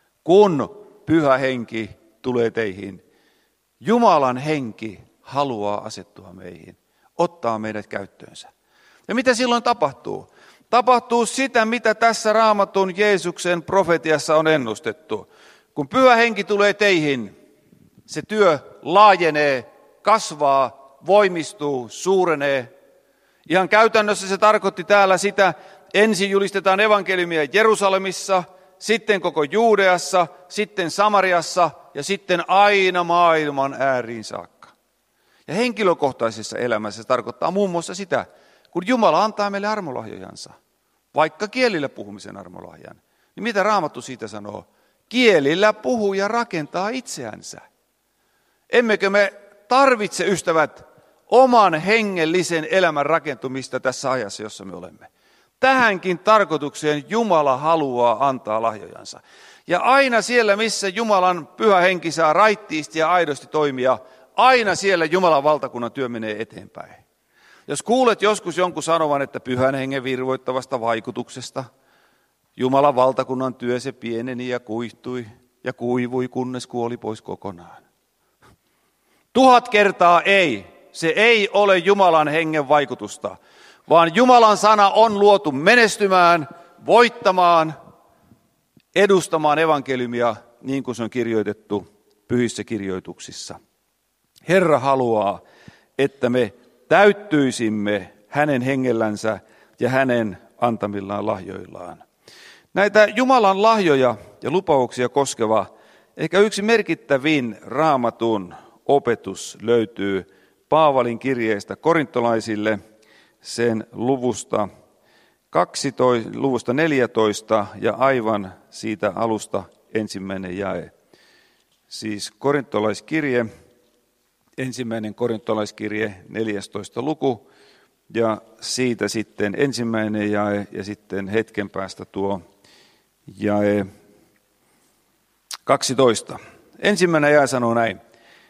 kun Pyhä Henki tulee teihin. Jumalan henki haluaa asettua meihin, ottaa meidät käyttöönsä. Ja mitä silloin tapahtuu? Tapahtuu sitä, mitä tässä Raamatun Jeesuksen profetiassa on ennustettu. Kun Pyhä Henki tulee teihin, se työ laajenee, kasvaa, voimistuu, suurenee. Ihan käytännössä se tarkoitti täällä sitä, ensin julistetaan evankeliumia Jerusalemissa, sitten koko Juudeassa, sitten Samariassa ja sitten aina maailman ääriin saakka. Ja henkilökohtaisessa elämässä se tarkoittaa muun muassa sitä, kun Jumala antaa meille armolahjojansa, vaikka kielillä puhumisen armolahjan, Niin mitä Raamattu siitä sanoo? Kielillä puhuja rakentaa itseänsä. Emmekö me tarvitse, ystävät, oman hengellisen elämän rakentumista tässä ajassa, jossa me olemme? Tähänkin tarkoitukseen Jumala haluaa antaa lahjojansa. Ja aina siellä, missä Jumalan pyhä henki saa raittiisti ja aidosti toimia, aina siellä Jumalan valtakunnan työ menee eteenpäin. Jos kuulet joskus jonkun sanovan, että pyhän hengen virvoittavasta vaikutuksesta, Jumalan valtakunnan työ se pieneni ja kuihtui ja kuivui, kunnes kuoli pois kokonaan. Tuhat kertaa ei. Se ei ole Jumalan hengen vaikutusta, vaan Jumalan sana on luotu menestymään, voittamaan, edustamaan evankeliumia niin kuin se on kirjoitettu pyhissä kirjoituksissa. Herra haluaa, että me täyttyisimme hänen hengellänsä ja hänen antamillaan lahjoillaan. Näitä Jumalan lahjoja ja lupauksia koskeva, ehkä yksi merkittävin Raamatun opetus löytyy Paavalin kirjeestä korintolaisille, sen luvusta, kaksitoista, luvusta neljätoista ja aivan siitä alusta ensimmäinen jae. Siis korintolaiskirje, ensimmäinen korintolaiskirje, neljästoista luku ja siitä sitten ensimmäinen jae ja sitten hetken päästä tuo jae kaksitoista. Ensimmäinen jae sanoo näin: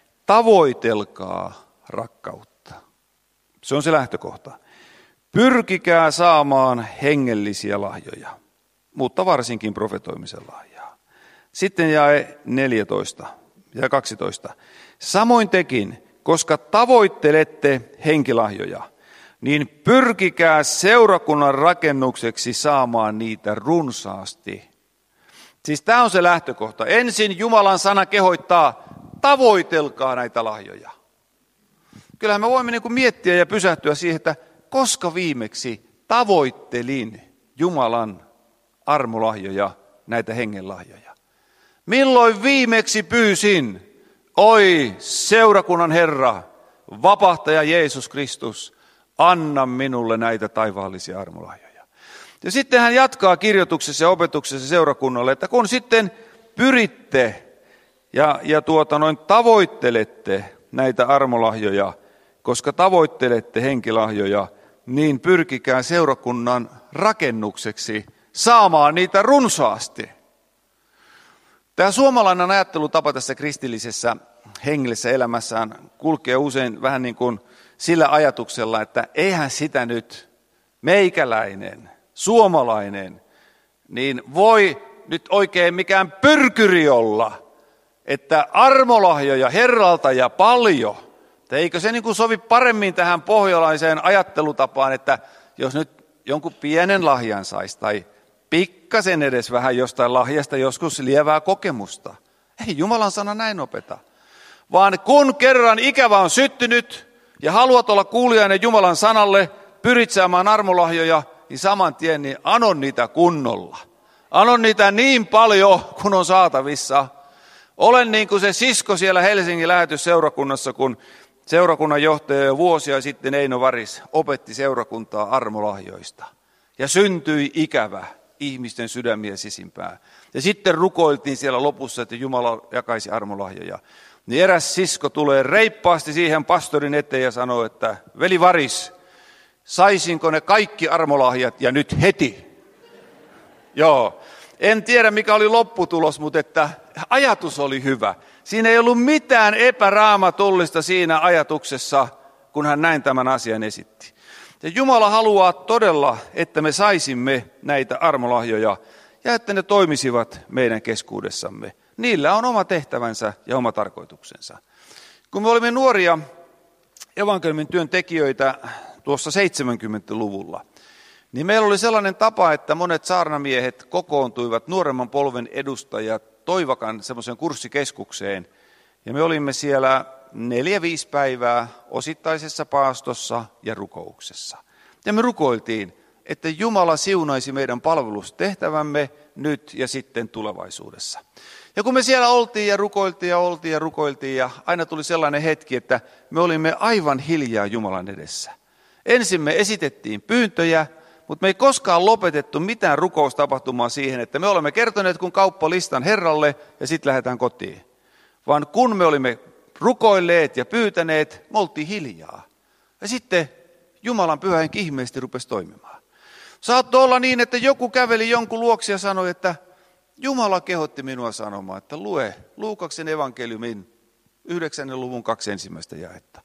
tavoitelkaa rakkautta. Se on se lähtökohta. Pyrkikää saamaan hengellisiä lahjoja, mutta varsinkin profetoimisen lahjaa. Sitten jae neljätoista ja kaksitoista. Samoin tekin, koska tavoittelette henkilahjoja, niin pyrkikää seurakunnan rakennukseksi saamaan niitä runsaasti. Siis tämä on se lähtökohta. Ensin Jumalan sana kehoittaa, tavoitelkaa näitä lahjoja. Kyllähän me voimme niin kuin miettiä ja pysähtyä siihen, että koska viimeksi tavoittelin Jumalan armolahjoja, näitä hengenlahjoja. Milloin viimeksi pyysin, oi seurakunnan Herra, vapahtaja Jeesus Kristus, anna minulle näitä taivaallisia armolahjoja. Ja sitten hän jatkaa kirjoituksessa ja opetuksessa seurakunnalle, että kun sitten pyritte ja, ja tuota noin tavoittelette näitä armolahjoja, koska tavoittelette henkilahjoja, niin pyrkikää seurakunnan rakennukseksi saamaan niitä runsaasti. Tämä suomalainen ajattelutapa tässä kristillisessä hengellisessä elämässään kulkee usein vähän niin kuin sillä ajatuksella, että eihän sitä nyt meikäläinen, suomalainen, niin voi nyt oikein mikään pyrkyri olla, että armolahjoja Herralta ja paljon. Eikö se niin kuin sovi paremmin tähän pohjalaiseen ajattelutapaan, että jos nyt jonkun pienen lahjan saisi tai pikkasen edes vähän jostain lahjasta joskus lievää kokemusta. Ei Jumalan sana näin opeta. Vaan kun kerran ikävä on syttynyt ja haluat olla kuulijainen Jumalan sanalle, pyrit saamaan armolahjoja, niin saman tien niin ano niitä kunnolla. Ano niitä niin paljon, kun on saatavissa. Olen niin kuin se sisko siellä Helsingin lähetysseurakunnassa, kun seurakunnan johtaja jo vuosia sitten Eino Varis opetti seurakuntaa armolahjoista. Ja syntyi ikävä ihmisten sydämiä sisimpää. Ja sitten rukoiltiin siellä lopussa, että Jumala jakaisi armolahjoja. Niin eräs sisko tulee reippaasti siihen pastorin eteen ja sanoo, että veli Varis, saisinko ne kaikki armolahjat ja nyt heti? Joo, en tiedä mikä oli lopputulos, mutta että ajatus oli hyvä. Siinä ei ollut mitään epäraamatullista siinä ajatuksessa, kun hän näin tämän asian esitti. Ja Jumala haluaa todella, että me saisimme näitä armolahjoja ja että ne toimisivat meidän keskuudessamme. Niillä on oma tehtävänsä ja oma tarkoituksensa. Kun me olimme nuoria evankeliumin työntekijöitä tuossa seitsemänkymmentäluvulla, niin meillä oli sellainen tapa, että monet saarnamiehet kokoontuivat, nuoremman polven edustajat, Toivakan semmoiseen kurssikeskukseen. Ja me olimme siellä neljä, viisi päivää osittaisessa paastossa ja rukouksessa. Ja me rukoiltiin, että Jumala siunaisi meidän palvelustehtävämme nyt ja sitten tulevaisuudessa. Ja kun me siellä oltiin ja rukoiltiin ja oltiin ja rukoiltiin ja aina tuli sellainen hetki, että me olimme aivan hiljaa Jumalan edessä. Ensin me esitettiin pyyntöjä, Mutta me ei koskaan lopetettu mitään rukoustapahtumaa siihen, että me olemme kertoneet kun kauppalistan Herralle ja sitten lähdetään kotiin. Vaan kun me olimme rukoilleet ja pyytäneet, me oltiin hiljaa. Ja sitten Jumalan pyhä henki ihmeellisesti rupesi toimimaan. Saattoi olla niin, että joku käveli jonkun luoksi ja sanoi, että Jumala kehotti minua sanomaan, että lue Luukaksen evankeliumin yhdeksännen luvun kaksi ensimmäistä jaetta.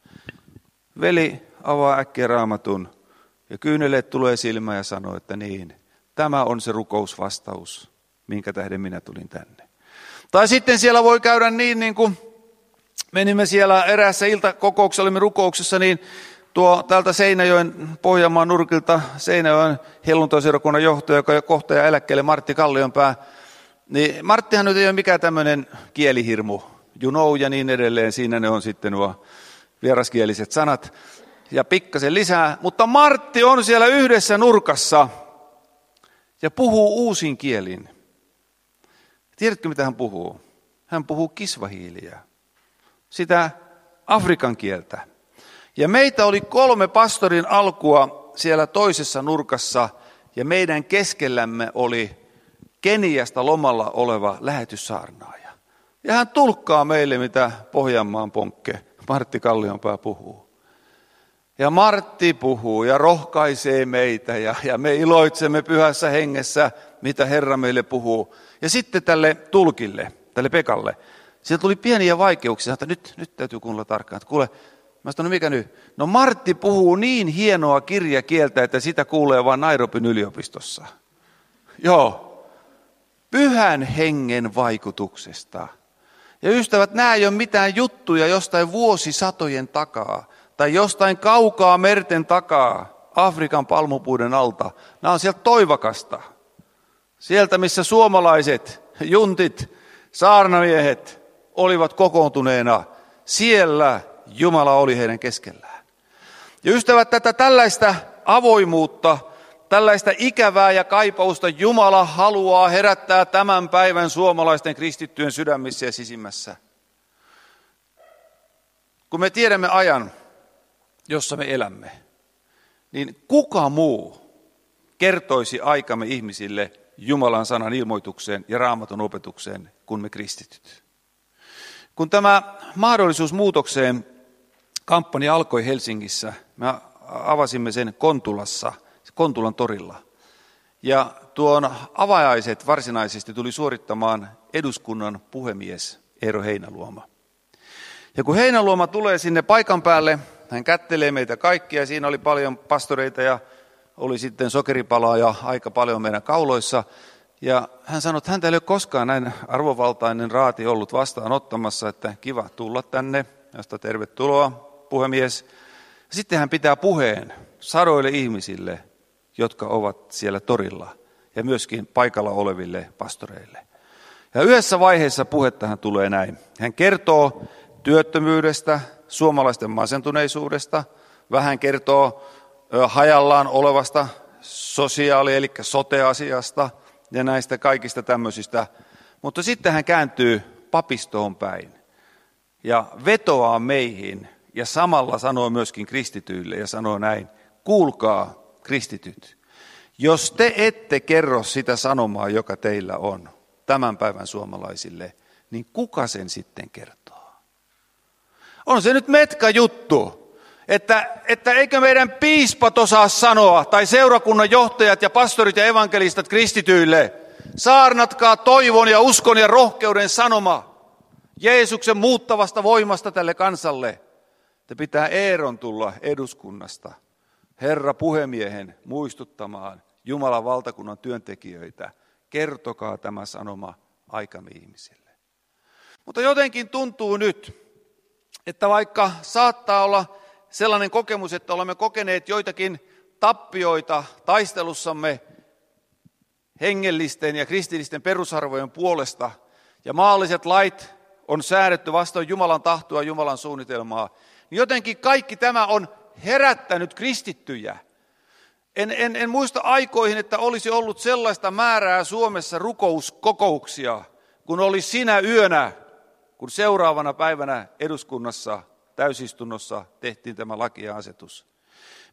Veli avaa äkkiä Raamatun ja kyyneleet tulee silmään ja sanoo, että niin, tämä on se rukousvastaus, minkä tähden minä tulin tänne. Tai sitten siellä voi käydä niin, niin kuin menimme siellä eräässä iltakokouksessa, olimme rukouksessa, niin tuo täältä Seinäjoen Pohjanmaan nurkilta Seinäjoen helluntaiseurakunnan johtaja, joka kohta ja eläkkeelle Martti Kallionpää, niin Marttihan nyt ei ole mikään tämmöinen kielihirmu, you know ja niin edelleen, siinä ne on sitten nuo vieraskieliset sanat ja pikkasen lisää, mutta Martti on siellä yhdessä nurkassa ja puhuu uusin kielin. Tiedätkö mitä hän puhuu? Hän puhuu kisvahiiliä, sitä Afrikan kieltä. Ja meitä oli kolme pastorin alkua siellä toisessa nurkassa ja meidän keskellämme oli Keniasta lomalla oleva lähetyssaarnaaja. Ja hän tulkkaa meille, mitä Pohjanmaan ponkke Martti Kallionpää puhuu. Ja Martti puhuu ja rohkaisee meitä ja, ja me iloitsemme pyhässä hengessä, mitä Herra meille puhuu. Ja sitten tälle tulkille, tälle Pekalle, sieltä tuli pieniä vaikeuksia, että nyt, nyt täytyy kuunnella tarkkaan. Että kuule, mä sanoin, no mikä nyt? No Martti puhuu niin hienoa kirjakieltä, että sitä kuulee vain Nairobin yliopistossa. Joo, pyhän hengen vaikutuksesta. Ja ystävät, nämä ei ole mitään juttuja jostain vuosisatojen takaa tai jostain kaukaa merten takaa Afrikan palmupuiden alta. Nämä on sieltä Toivakasta. Sieltä, missä suomalaiset, juntit, saarnamiehet olivat kokoontuneena. Siellä Jumala oli heidän keskellään. Ja ystävät, tätä tällaista avoimuutta, tällaista ikävää ja kaipausta Jumala haluaa herättää tämän päivän suomalaisten kristittyjen sydämissä ja sisimmässä. Kun me tiedämme ajan, jossa me elämme, niin kuka muu kertoisi aikamme ihmisille Jumalan sanan ilmoitukseen ja Raamatun opetukseen kuin me kristityt? Kun tämä mahdollisuus muutokseen kampanja alkoi Helsingissä, me avasimme sen Kontulassa, Kontulan torilla. Ja tuon avajaiset varsinaisesti tuli suorittamaan eduskunnan puhemies Eero Heinäluoma. Ja kun Heinäluoma tulee sinne paikan päälle, hän kättelee meitä kaikkia. Siinä oli paljon pastoreita ja oli sitten sokeripalaa ja aika paljon meidän kauloissa. Ja hän sanoi, että häntä ei ole koskaan näin arvovaltainen raati ollut vastaanottamassa, että kiva tulla tänne, josta tervetuloa puhemies. Sitten hän pitää puheen sadoille ihmisille, jotka ovat siellä torilla ja myöskin paikalla oleville pastoreille. Ja yhdessä vaiheessa puhettahan tulee näin. Hän kertoo työttömyydestä, suomalaisten masentuneisuudesta, vähän kertoo hajallaan olevasta sosiaali- eli sote-asiasta ja näistä kaikista tämmöisistä. Mutta sitten hän kääntyy papistoon päin ja vetoaa meihin ja samalla sanoo myöskin kristityille ja sanoo näin, kuulkaa kristityt, jos te ette kerro sitä sanomaa, joka teillä on tämän päivän suomalaisille, niin kuka sen sitten kertoo? On se nyt metka juttu, että, että eikö meidän piispat osaa sanoa, tai seurakunnan johtajat ja pastorit ja evankelistat kristityille, saarnatkaa toivon ja uskon ja rohkeuden sanoma Jeesuksen muuttavasta voimasta tälle kansalle. Te pitää Eeron tulla eduskunnasta, Herra puhemiehen muistuttamaan Jumalan valtakunnan työntekijöitä. Kertokaa tämä sanoma aikamme ihmisille. Mutta jotenkin tuntuu nyt, että vaikka saattaa olla sellainen kokemus, että olemme kokeneet joitakin tappioita taistelussamme hengellisten ja kristillisten perusarvojen puolesta, ja maalliset lait on säädetty vastoin Jumalan tahtoa, Jumalan suunnitelmaa, niin jotenkin kaikki tämä on herättänyt kristittyjä. En, en, en muista aikoihin, että olisi ollut sellaista määrää Suomessa rukouskokouksia, kun oli sinä yönä, kun seuraavana päivänä eduskunnassa täysistunnossa tehtiin tämä laki ja asetus.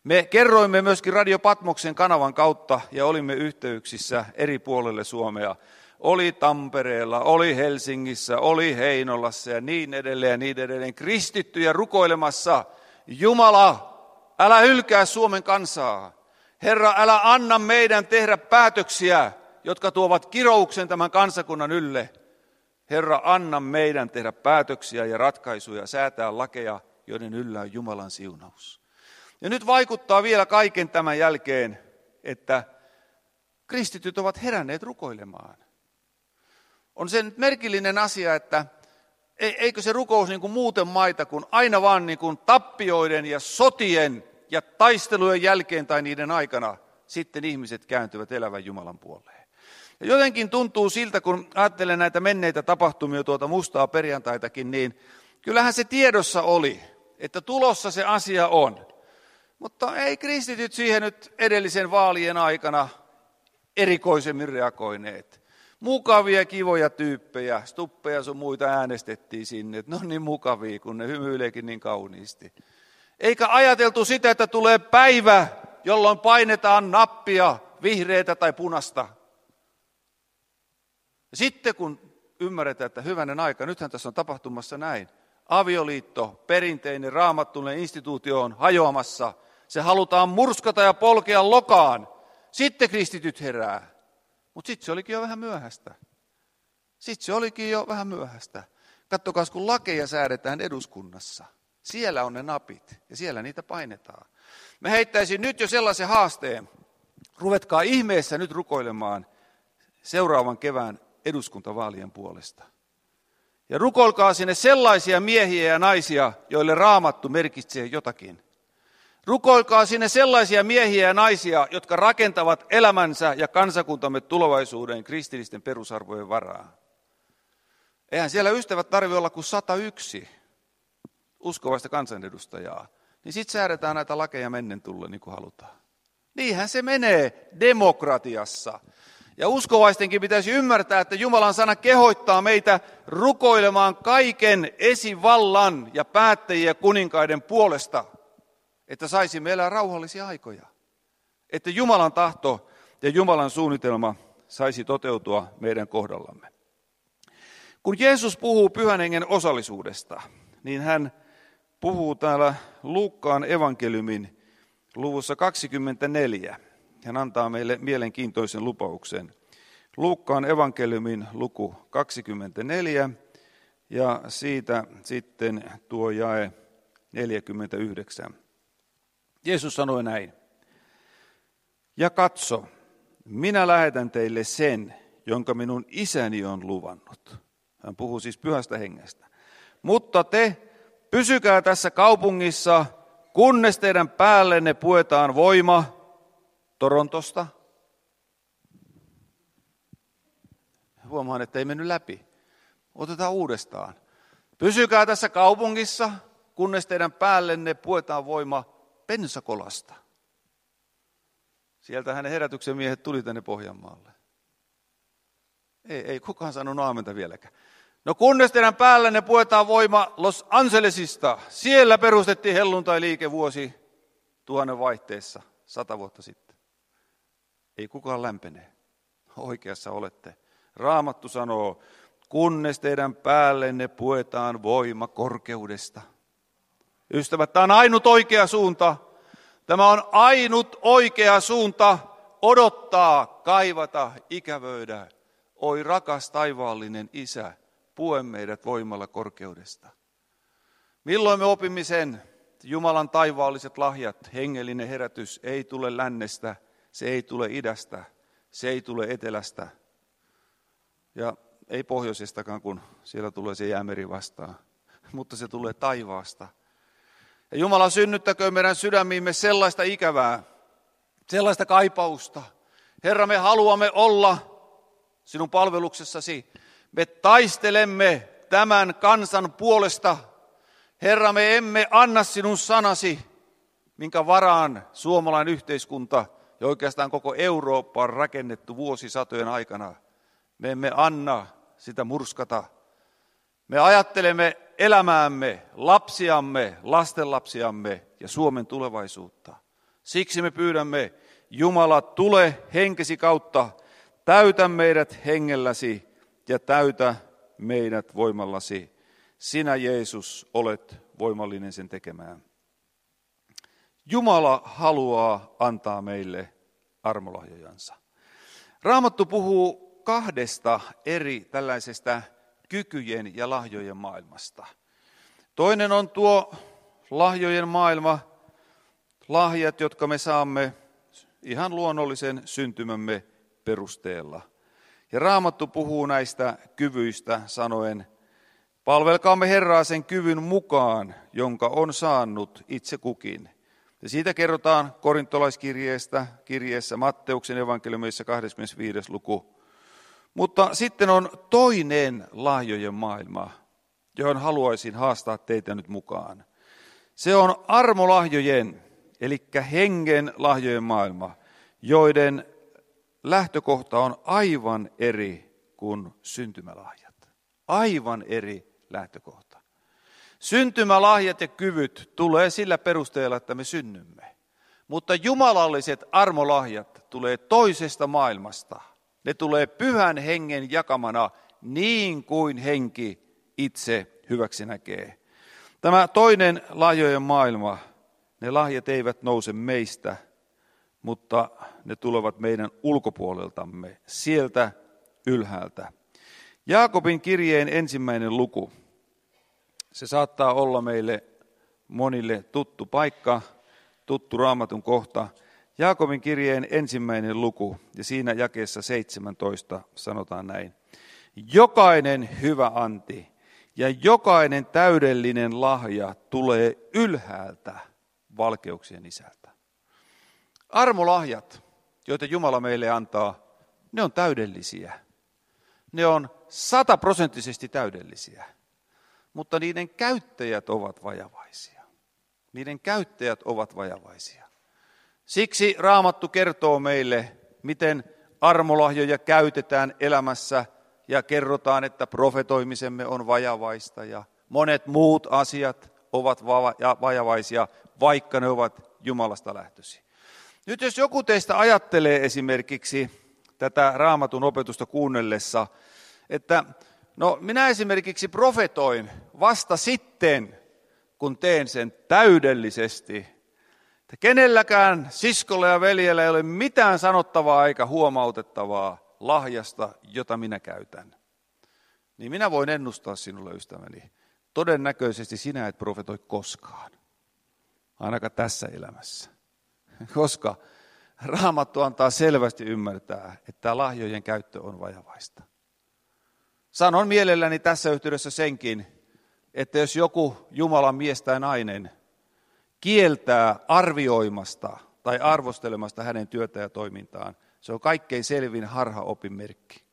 Me kerroimme myöskin Radio Patmoksen kanavan kautta ja olimme yhteyksissä eri puolille Suomea. Oli Tampereella, oli Helsingissä, oli Heinolassa ja niin edelleen ja niin edelleen. Kristittyjä rukoilemassa, Jumala, älä hylkää Suomen kansaa. Herra, älä anna meidän tehdä päätöksiä, jotka tuovat kirouksen tämän kansakunnan ylle. Herra, anna meidän tehdä päätöksiä ja ratkaisuja, säätää lakeja, joiden yllä on Jumalan siunaus. Ja nyt vaikuttaa vielä kaiken tämän jälkeen, että kristityt ovat heränneet rukoilemaan. On se nyt merkillinen asia, että eikö se rukous niin kuin muuten maita, kun aina vaan niin kuin tappioiden ja sotien ja taistelujen jälkeen tai niiden aikana sitten ihmiset kääntyvät elävän Jumalan puoleen. Ja jotenkin tuntuu siltä, kun ajattelen näitä menneitä tapahtumia tuota mustaa perjantaitakin, niin kyllähän se tiedossa oli, että tulossa se asia on. Mutta ei kristityt siihen nyt edellisen vaalien aikana erikoisemmin reagoineet. Mukavia, kivoja tyyppejä, stuppeja sun muita äänestettiin sinne, että ne on niin mukavia, kun ne hymyileekin niin kauniisti. Eikä ajateltu sitä, että tulee päivä, jolloin painetaan nappia, vihreätä tai punasta. Ja sitten kun ymmärretään, että hyvänen aika, nythän tässä on tapahtumassa näin. Avioliitto, perinteinen raamattuinen instituutio on hajoamassa. Se halutaan murskata ja polkea lokaan. Sitten kristityt herää. Mutta sitten se olikin jo vähän myöhäistä. Sitten se olikin jo vähän myöhäistä. Katsokaa, kun lakeja säädetään eduskunnassa. Siellä on ne napit ja siellä niitä painetaan. Mä heittäisin nyt jo sellaisen haasteen. Ruvetkaa ihmeessä nyt rukoilemaan seuraavan kevään eduskuntavaalien puolesta. Ja rukoilkaa sinne sellaisia miehiä ja naisia, joille Raamattu merkitsee jotakin. Rukoilkaa sinne sellaisia miehiä ja naisia, jotka rakentavat elämänsä ja kansakuntamme tulevaisuuden kristillisten perusarvojen varaan. Eihän siellä ystävät tarvitse olla kuin sata yksi uskovaista kansanedustajaa. Niin sitten säädetään näitä lakeja mennen tulle niin kuin halutaan. Niinhän se menee demokratiassa. Ja uskovaistenkin pitäisi ymmärtää, että Jumalan sana kehottaa meitä rukoilemaan kaiken esivallan ja päättäjien ja kuninkaiden puolesta, että saisimme elää rauhallisia aikoja. Että Jumalan tahto ja Jumalan suunnitelma saisi toteutua meidän kohdallamme. Kun Jeesus puhuu Pyhän Hengen osallisuudesta, niin hän puhuu täällä Luukkaan evankeliumin luvussa kaksikymmentäneljä. Hän antaa meille mielenkiintoisen lupauksen. Luukkaan evankeliumin luku kaksikymmentäneljä ja siitä sitten tuo jae neljäkymmentäyhdeksän. Jeesus sanoi näin. Ja katso, minä lähetän teille sen, jonka minun isäni on luvannut. Hän puhuu siis Pyhästä Hengestä. Mutta te pysykää tässä kaupungissa, kunnes teidän päällenne puetaan voima Torontosta. Huomaan, että ei mennyt läpi. Otetaan uudestaan. Pysykää tässä kaupungissa, kunnes teidän päällenne puetaan voima Pensacolasta. Sieltä hänen herätyksen miehet tuli tänne Pohjanmaalle. Ei, ei kukaan sanonut aamenta vieläkään. No kunnes teidän päällenne puetaan voima Los Angelesista. Siellä perustettiin helluntai-liike vuosi tuhannen vaihteessa, sata vuotta sitten. Ei kukaan lämpene. Oikeassa olette. Raamattu sanoo, kunnes teidän päällenne puetaan voima korkeudesta. Ystävät, tämä on ainut oikea suunta. Tämä on ainut oikea suunta odottaa, kaivata, ikävöidä. Oi rakas taivaallinen Isä, pue meidät voimalla korkeudesta. Milloin me opimme sen? Jumalan taivaalliset lahjat, hengellinen herätys ei tule lännestä, se ei tule idästä, se ei tule etelästä. Ja ei pohjoisestakaan, kun siellä tulee se jäämeri vastaan, mutta se tulee taivaasta. Ja Jumala synnyttäköön meidän sydämiimme sellaista ikävää, sellaista kaipausta. Herra, me haluamme olla sinun palveluksessasi. Me taistelemme tämän kansan puolesta. Herra, me emme anna sinun sanasi, minkä varaan suomalainen yhteiskunta ja oikeastaan koko Eurooppa on rakennettu vuosisatojen aikana. Me emme anna sitä murskata. Me ajattelemme elämäämme, lapsiamme, lastenlapsiamme ja Suomen tulevaisuutta. Siksi me pyydämme, Jumala, tule henkesi kautta, täytä meidät hengelläsi ja täytä meidät voimallasi. Sinä, Jeesus, olet voimallinen sen tekemään. Jumala haluaa antaa meille armolahjojansa. Raamattu puhuu kahdesta eri tällaisesta kykyjen ja lahjojen maailmasta. Toinen on tuo lahjojen maailma, lahjat, jotka me saamme ihan luonnollisen syntymämme perusteella. Ja Raamattu puhuu näistä kyvyistä sanoen, palvelkaamme Herraa sen kyvyn mukaan, jonka on saanut itse kukin. Ja siitä kerrotaan korintolaiskirjeestä, kirjeessä Matteuksen evankeliumissa kahdeskymmenesviides luku. Mutta sitten on toinen lahjojen maailma, johon haluaisin haastaa teitä nyt mukaan. Se on armolahjojen, eli hengen lahjojen maailma, joiden lähtökohta on aivan eri kuin syntymälahjat. Aivan eri lähtökohta. Syntymälahjat ja kyvyt tulee sillä perusteella, että me synnymme. Mutta jumalalliset armolahjat tulee toisesta maailmasta. Ne tulee pyhän hengen jakamana niin kuin henki itse hyväksi näkee. Tämä toinen lahjojen maailma, ne lahjat eivät nouse meistä, mutta ne tulevat meidän ulkopuoleltamme, sieltä ylhäältä. Jaakobin kirjeen ensimmäinen luku. Se saattaa olla meille monille tuttu paikka, tuttu Raamatun kohta. Jaakobin kirjeen ensimmäinen luku ja siinä jakeessa seitsemäntoista sanotaan näin. Jokainen hyvä anti ja jokainen täydellinen lahja tulee ylhäältä valkeuksien isältä. Armolahjat, joita Jumala meille antaa, ne on täydellisiä. Ne on sataprosenttisesti täydellisiä. Mutta niiden käyttäjät ovat vajavaisia. Niiden käyttäjät ovat vajavaisia. Siksi Raamattu kertoo meille, miten armolahjoja käytetään elämässä ja kerrotaan, että profetoimisemme on vajavaista ja monet muut asiat ovat vajavaisia, vaikka ne ovat Jumalasta lähtöisin. Nyt jos joku teistä ajattelee esimerkiksi tätä Raamatun opetusta kuunnellessa, että no minä esimerkiksi profetoin vasta sitten, kun teen sen täydellisesti. Että kenelläkään siskolla ja veljellä ei ole mitään sanottavaa eikä huomautettavaa lahjasta, jota minä käytän. Niin minä voin ennustaa sinulle, ystäväni, todennäköisesti sinä et profetoi koskaan. Ainakaan tässä elämässä. Koska Raamattu antaa selvästi ymmärtää, että lahjojen käyttö on vajavaista. Sanon mielelläni tässä yhteydessä senkin, että jos joku Jumalan mies tai nainen kieltää arvioimasta tai arvostelemasta hänen työtä ja toimintaan, se on kaikkein selvin harhaopin merkki.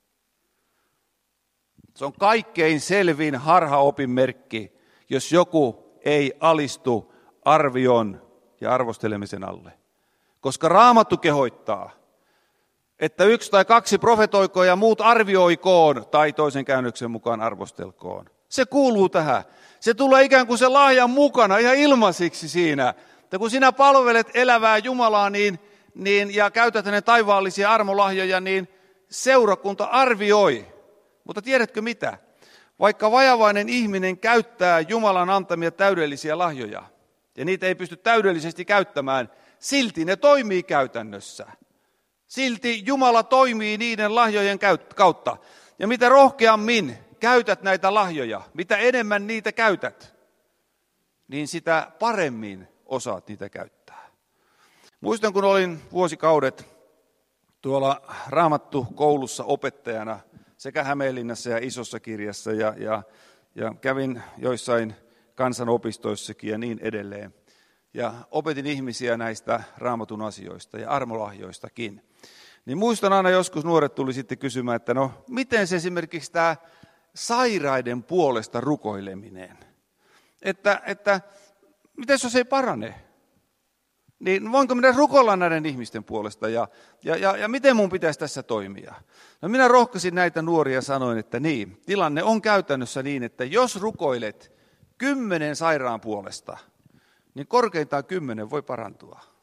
Se on kaikkein selvin harhaopin merkki, jos joku ei alistu arvion ja arvostelemisen alle. Koska Raamattu kehoittaa, että yksi tai kaksi profetoikoon ja muut arvioikoon tai toisen käännöksen mukaan arvostelkoon. Se kuuluu tähän. Se tulee ikään kuin se lahjan mukana ihan ilmaisiksi siinä. Että kun sinä palvelet elävää Jumalaa niin, niin, ja käytät hänen taivaallisia armolahjoja, niin seurakunta arvioi. Mutta tiedätkö mitä? Vaikka vajavainen ihminen käyttää Jumalan antamia täydellisiä lahjoja, ja niitä ei pysty täydellisesti käyttämään, silti ne toimii käytännössä. Silti Jumala toimii niiden lahjojen kautta. Ja mitä rohkeammin käytät näitä lahjoja, mitä enemmän niitä käytät, niin sitä paremmin osaat niitä käyttää. Muistan, kun olin vuosikaudet tuolla Raamattu-koulussa opettajana sekä Hämeenlinnassa ja Isossa Kirjassa ja, ja, ja kävin joissain kansanopistoissakin ja niin edelleen. Ja opetin ihmisiä näistä Raamatun asioista ja armolahjoistakin. Niin muistan aina joskus nuoret tuli sitten kysymään, että no miten se esimerkiksi tämä sairaiden puolesta rukoileminen, että, että miten jos ei parane, niin voinko minä rukoilla näiden ihmisten puolesta ja, ja, ja, ja miten mun pitäisi tässä toimia? No minä rohkaisin näitä nuoria ja sanoin, että niin, tilanne on käytännössä niin, että jos rukoilet kymmenen sairaan puolesta, niin korkeintaan kymmenen voi parantua.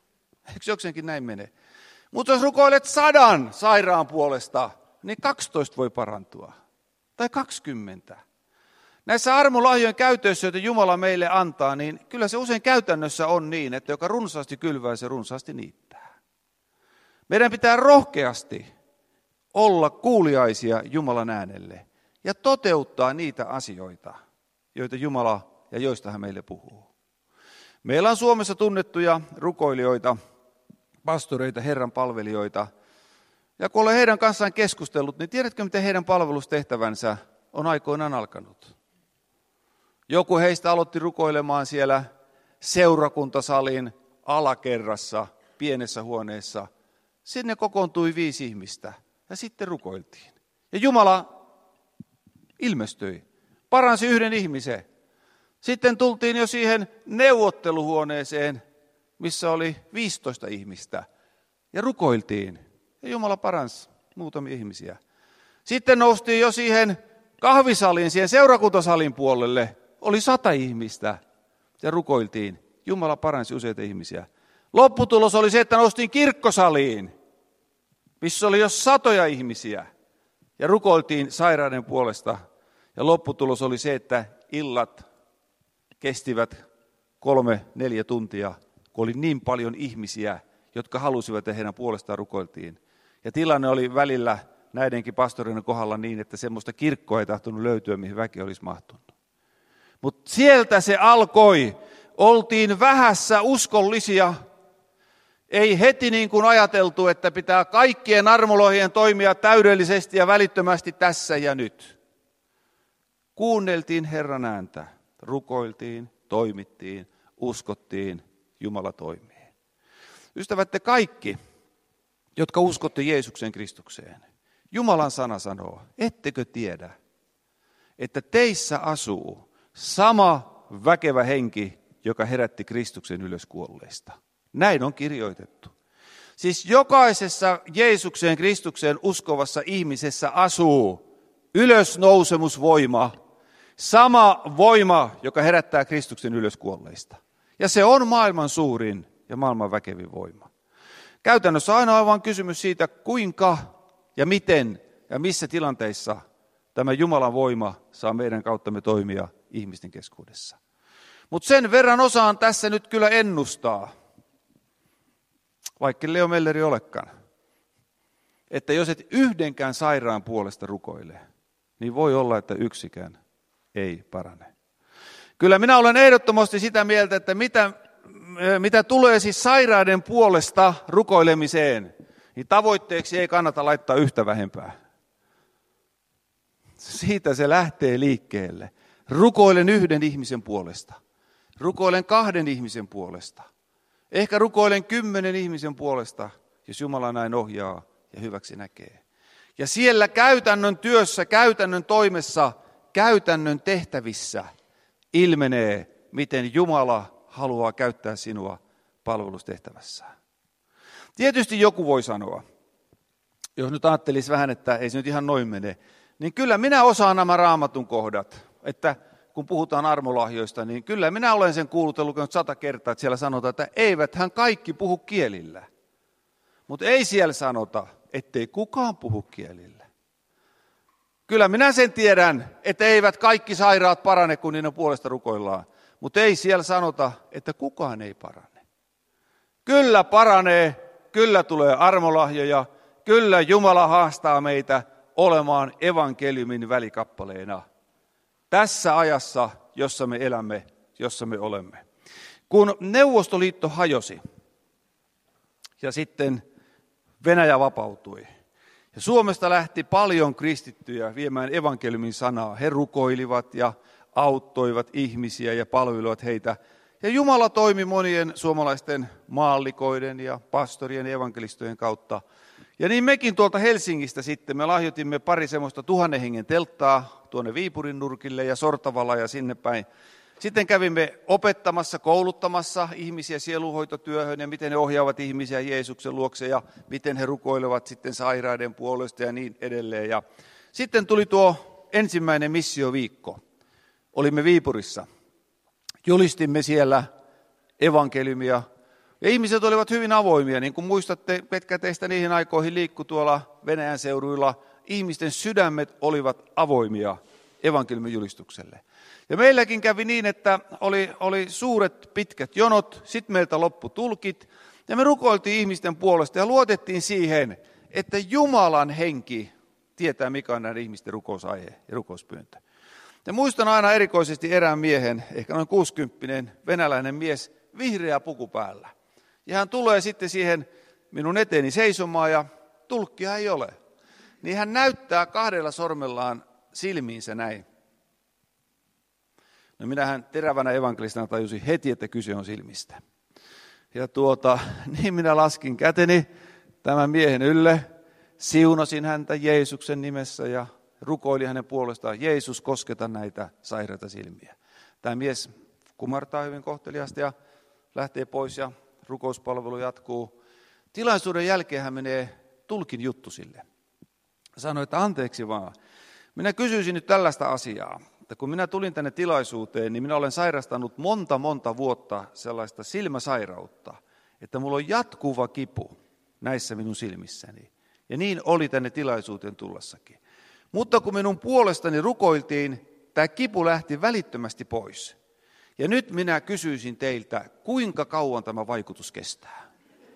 Eikö jokseenkin näin mene? Mutta jos rukoilet sadan sairaan puolesta, niin kaksitoista voi parantua. Tai kaksikymmentä. Näissä armolahjojen käytöissä, joita Jumala meille antaa, niin kyllä se usein käytännössä on niin, että joka runsaasti kylvää, se runsaasti niittää. Meidän pitää rohkeasti olla kuuliaisia Jumalan äänelle ja toteuttaa niitä asioita, joita Jumala ja joista hän meille puhuu. Meillä on Suomessa tunnettuja rukoilijoita, pastoreita, Herran palvelijoita. Ja kun olen heidän kanssaan keskustellut, niin tiedätkö, miten heidän palvelustehtävänsä on aikoinaan alkanut? Joku heistä aloitti rukoilemaan siellä seurakuntasalin alakerrassa, pienessä huoneessa. Sinne kokoontui viisi ihmistä ja sitten rukoiltiin. Ja Jumala ilmestyi, paransi yhden ihmisen. Sitten tultiin jo siihen neuvotteluhuoneeseen, missä oli viisitoista ihmistä. Ja rukoiltiin. Ja Jumala paransi muutamia ihmisiä. Sitten noustiin jo siihen kahvisaliin, siihen seurakuntasalin puolelle. Oli sata ihmistä. Ja rukoiltiin. Jumala paransi useita ihmisiä. Lopputulos oli se, että noustiin kirkkosaliin, missä oli jo satoja ihmisiä. Ja rukoiltiin sairaiden puolesta. Ja lopputulos oli se, että illat kestivät kolme, neljä tuntia, kun oli niin paljon ihmisiä, jotka halusivat, että heidän puolestaan rukoiltiin. Ja tilanne oli välillä näidenkin pastorien kohdalla niin, että semmoista kirkkoa ei tahtonut löytyä, mihin väki olisi mahtunut. Mutta sieltä se alkoi. Oltiin vähässä uskollisia. Ei heti niin kuin ajateltu, että pitää kaikkien armolahjojen toimia täydellisesti ja välittömästi tässä ja nyt. Kuunneltiin Herran ääntä, rukoiltiin, toimittiin, uskottiin, Jumala toimii. Ystävät, te kaikki, jotka uskotte Jeesuksen Kristukseen, Jumalan sana sanoo, ettekö tiedä, että teissä asuu sama väkevä henki, joka herätti Kristuksen ylös kuolleista. Näin on kirjoitettu. Siis jokaisessa Jeesukseen Kristukseen uskovassa ihmisessä asuu ylösnousemusvoima, sama voima, joka herättää Kristuksen ylös kuolleista. Ja se on maailman suurin ja maailman väkevin voima. Käytännössä aina on vain kysymys siitä, kuinka ja miten ja missä tilanteissa tämä Jumalan voima saa meidän kauttamme toimia ihmisten keskuudessa. Mutta sen verran osaan tässä nyt kyllä ennustaa, vaikka Leo Melleri olekaan, että jos et yhdenkään sairaan puolesta rukoile, niin voi olla, että yksikään ei parane. Kyllä minä olen ehdottomasti sitä mieltä, että mitä, mitä tulee siis sairaiden puolesta rukoilemiseen, niin tavoitteeksi ei kannata laittaa yhtä vähempää. Siitä se lähtee liikkeelle. Rukoilen yhden ihmisen puolesta. Rukoilen kahden ihmisen puolesta. Ehkä rukoilen kymmenen ihmisen puolesta, jos Jumala näin ohjaa ja hyväksi näkee. Ja siellä käytännön työssä, käytännön toimessa, käytännön tehtävissä ilmenee, miten Jumala haluaa käyttää sinua palvelustehtävässään. Tietysti joku voi sanoa, jos nyt ajattelisi vähän, että ei se nyt ihan noin mene, niin kyllä minä osaan nämä Raamatun kohdat, että kun puhutaan armolahjoista, niin kyllä minä olen sen kuullut ja lukenut sata kertaa, että siellä sanotaan, että eiväthän kaikki puhu kielillä. Mutta ei siellä sanota, ettei kukaan puhu kielillä. Kyllä minä sen tiedän, että eivät kaikki sairaat parane, kun niiden puolesta rukoillaan. Mutta ei siellä sanota, että kukaan ei parane. Kyllä paranee, kyllä tulee armolahjoja, kyllä Jumala haastaa meitä olemaan evankeliumin välikappaleena. Tässä ajassa, jossa me elämme, jossa me olemme. Kun Neuvostoliitto hajosi ja sitten Venäjä vapautui ja Suomesta lähti paljon kristittyjä viemään evankeliumin sanaa. He rukoilivat ja auttoivat ihmisiä ja palvelivat heitä. Ja Jumala toimi monien suomalaisten maallikoiden ja pastorien ja evankelistojen kautta. Ja niin mekin tuolta Helsingistä sitten, me lahjoitimme pari semmoista tuhannen hengen telttaa tuonne Viipurin nurkille ja Sortavalla ja sinne päin. Sitten kävimme opettamassa, kouluttamassa ihmisiä sielunhoitotyöhön ja miten he ohjaavat ihmisiä Jeesuksen luokse ja miten he rukoilevat sitten sairaiden puolesta ja niin edelleen. Ja sitten tuli tuo ensimmäinen missioviikko. Olimme Viipurissa. Julistimme siellä evankeliumia, Ja ihmiset olivat hyvin avoimia, niin kuin muistatte, ketkä teistä niihin aikoihin liikkui tuolla Venäjän seuduilla. Ihmisten sydämet olivat avoimia evankeliumin julistukselle. Ja meilläkin kävi niin, että oli, oli suuret pitkät jonot, sitten meiltä loppu tulkit, ja me rukoiltiin ihmisten puolesta ja luotettiin siihen, että Jumalan henki tietää, mikä on näiden ihmisten rukousaihe ja rukouspyyntö. Ja muistan aina erikoisesti erään miehen, ehkä noin kuusikymppinen venäläinen mies, vihreä puku päällä. Ja hän tulee sitten siihen minun eteeni seisomaan ja tulkkia ei ole. Niin hän näyttää kahdella sormellaan silmiinsä näin. No minähän terävänä evankelistina tajusin heti, että kyse on silmistä. Ja tuota, niin minä laskin käteni tämän miehen ylle, siunasin häntä Jeesuksen nimessä ja rukoilin hänen puolestaan, Jeesus kosketa näitä sairaita silmiä. Tämä mies kumartaa hyvin kohteliaasti ja lähtee pois ja rukouspalvelu jatkuu. Tilaisuuden jälkeen hän menee tulkin juttusille. Sanoi, että anteeksi vaan. Minä kysyisin nyt tällaista asiaa, että kun minä tulin tänne tilaisuuteen, niin minä olen sairastanut monta monta vuotta sellaista silmäsairautta, että mulla on jatkuva kipu näissä minun silmissäni. Ja niin oli tänne tilaisuuteen tullessakin. Mutta kun minun puolestani rukoiltiin, tämä kipu lähti välittömästi pois. Ja nyt minä kysyisin teiltä, kuinka kauan tämä vaikutus kestää?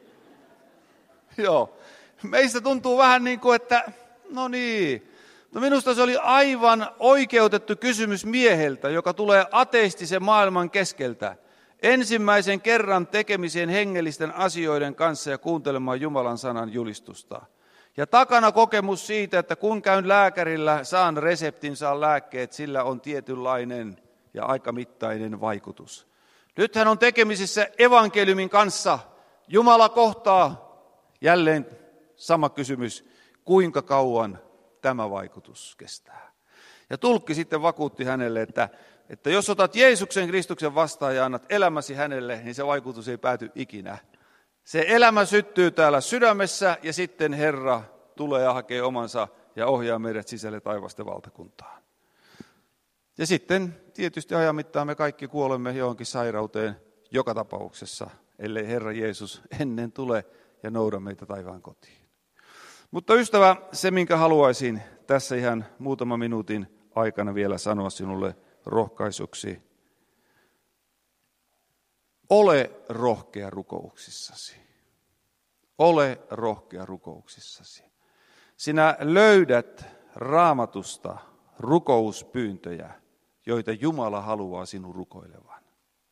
Joo, meistä tuntuu vähän niin kuin, että no niin. No minusta se oli aivan oikeutettu kysymys mieheltä, joka tulee ateistisen maailman keskeltä. Ensimmäisen kerran tekemiseen hengellisten asioiden kanssa ja kuuntelemaan Jumalan sanan julistusta. Ja takana kokemus siitä, että kun käyn lääkärillä, saan reseptin, saan lääkkeet, sillä on tietynlainen ja aikamittainen vaikutus. Nyt hän on tekemisissä evankeliumin kanssa. Jumala kohtaa, jälleen sama kysymys, kuinka kauan tämä vaikutus kestää. Ja tulkki sitten vakuutti hänelle, että, että jos otat Jeesuksen Kristuksen vastaan ja annat elämäsi hänelle, niin se vaikutus ei pääty ikinä. Se elämä syttyy täällä sydämessä ja sitten Herra tulee ja hakee omansa ja ohjaa meidät sisälle taivasten valtakuntaan. Ja sitten tietysti ajan mittaan me kaikki kuolemme johonkin sairauteen joka tapauksessa, ellei Herra Jeesus ennen tule ja nouda meitä taivaan kotiin. Mutta ystävä, se minkä haluaisin tässä ihan muutama minuutin aikana vielä sanoa sinulle rohkaisuksi. Ole rohkea rukouksissasi. Ole rohkea rukouksissasi. Sinä löydät Raamatusta rukouspyyntöjä, joita Jumala haluaa sinun rukoilevan.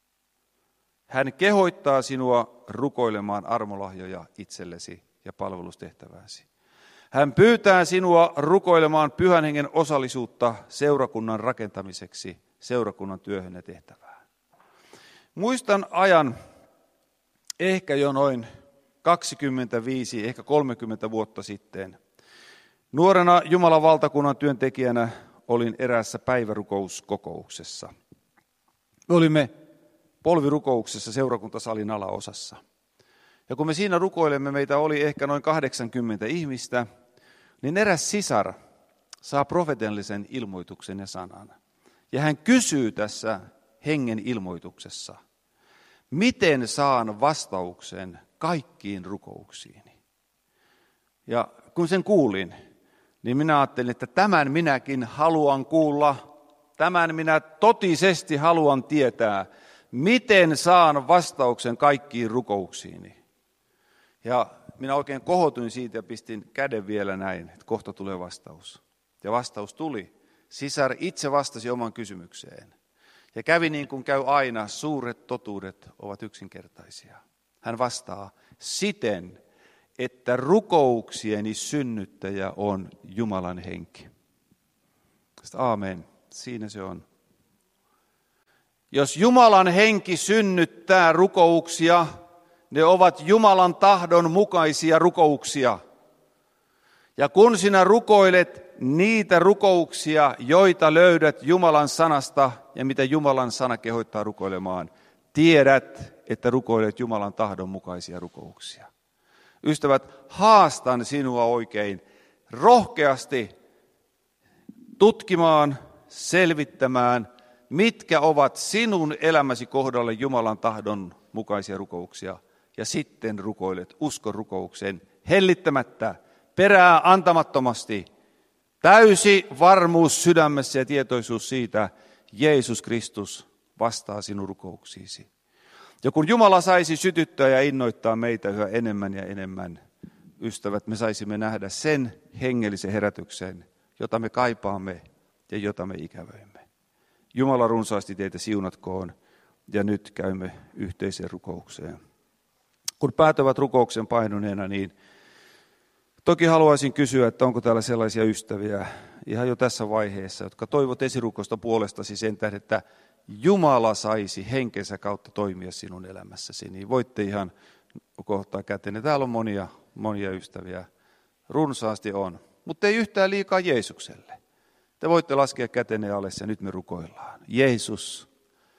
Hän kehottaa sinua rukoilemaan armolahjoja itsellesi ja palvelustehtävääsi. Hän pyytää sinua rukoilemaan Pyhän Hengen osallisuutta seurakunnan rakentamiseksi, seurakunnan työhön ja tehtävään. Muistan ajan ehkä jo noin kaksikymmentäviisi, ehkä kolmekymmentä vuotta sitten. Nuorena Jumalan valtakunnan työntekijänä olin eräässä päivärukouskokouksessa. Me olimme polvirukouksessa seurakuntasalin alaosassa. Ja kun me siinä rukoilemme, meitä oli ehkä noin kahdeksankymmentä ihmistä, niin eräs sisar saa profetellisen ilmoituksen ja sanan. Ja hän kysyy tässä hengen ilmoituksessa, miten saan vastauksen kaikkiin rukouksiini. Ja kun sen kuulin, niin minä ajattelin, että tämän minäkin haluan kuulla, tämän minä totisesti haluan tietää, miten saan vastauksen kaikkiin rukouksiini. Ja minä oikein kohotuin siitä ja pistin käden vielä näin, että kohta tulee vastaus. Ja vastaus tuli. Sisar itse vastasi oman kysymykseen. Ja kävi niin kuin käy aina, suuret totuudet ovat yksinkertaisia. Hän vastaa, siten, että rukouksieni synnyttäjä on Jumalan henki. Sitten aamen, siinä se on. Jos Jumalan henki synnyttää rukouksia, ne ovat Jumalan tahdon mukaisia rukouksia. Ja kun sinä rukoilet niitä rukouksia, joita löydät Jumalan sanasta ja mitä Jumalan sana kehottaa rukoilemaan, tiedät, että rukoilet Jumalan tahdon mukaisia rukouksia. Ystävät, haastan sinua oikein rohkeasti tutkimaan, selvittämään, mitkä ovat sinun elämäsi kohdalle Jumalan tahdon mukaisia rukouksia. ja sitten rukoilet uskon rukoukseen hellittämättä, perää antamattomasti, täysi varmuus sydämessä ja tietoisuus siitä, Jeesus Kristus vastaa sinun rukouksiisi. Ja kun Jumala saisi sytyttää ja innoittaa meitä yhä enemmän ja enemmän, ystävät, me saisimme nähdä sen hengellisen herätyksen, jota me kaipaamme ja jota me ikävöimme. Jumala runsaasti teitä siunatkoon ja nyt käymme yhteiseen rukoukseen. Kun päät ovat rukouksen painuneena, niin toki haluaisin kysyä, että onko täällä sellaisia ystäviä ihan jo tässä vaiheessa, jotka toivot esirukosta puolestasi sen tähden, että Jumala saisi henkensä kautta toimia sinun elämässäsi, niin voitte ihan kohtaa käteen. Täällä on monia, monia ystäviä, runsaasti on, mutta ei yhtään liikaa Jeesukselle. Te voitte laskea kätenne alas ja nyt me rukoillaan. Jeesus,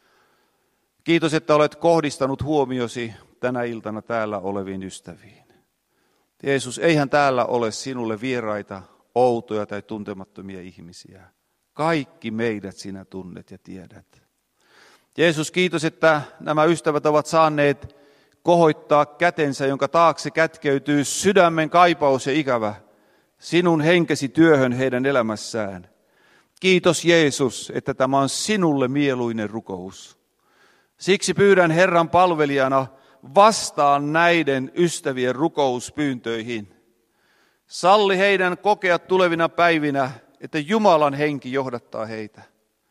kiitos, että olet kohdistanut huomiosi tänä iltana täällä oleviin ystäviin. Jeesus, eihän täällä ole sinulle vieraita, outoja tai tuntemattomia ihmisiä. Kaikki meidät sinä tunnet ja tiedät. Jeesus, kiitos, että nämä ystävät ovat saaneet kohoittaa kätensä, jonka taakse kätkeytyy sydämen kaipaus ja ikävä sinun henkesi työhön heidän elämässään. Kiitos Jeesus, että tämä on sinulle mieluinen rukous. Siksi pyydän Herran palvelijana vastaan näiden ystävien rukouspyyntöihin. Salli heidän kokea tulevina päivinä, että Jumalan henki johdattaa heitä.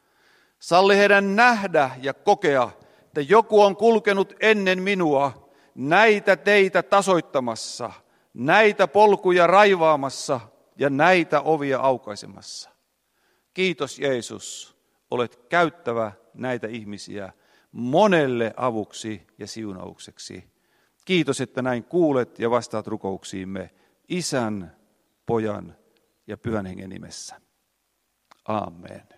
Salli heidän nähdä ja kokea, että joku on kulkenut ennen minua näitä teitä tasoittamassa, näitä polkuja raivaamassa ja näitä ovia aukaisemassa. Kiitos Jeesus, olet käyttävä näitä ihmisiä monelle avuksi ja siunaukseksi. Kiitos, että näin kuulet ja vastaat rukouksiimme Isän, Pojan ja Pyhän Hengen nimessä. Aamen.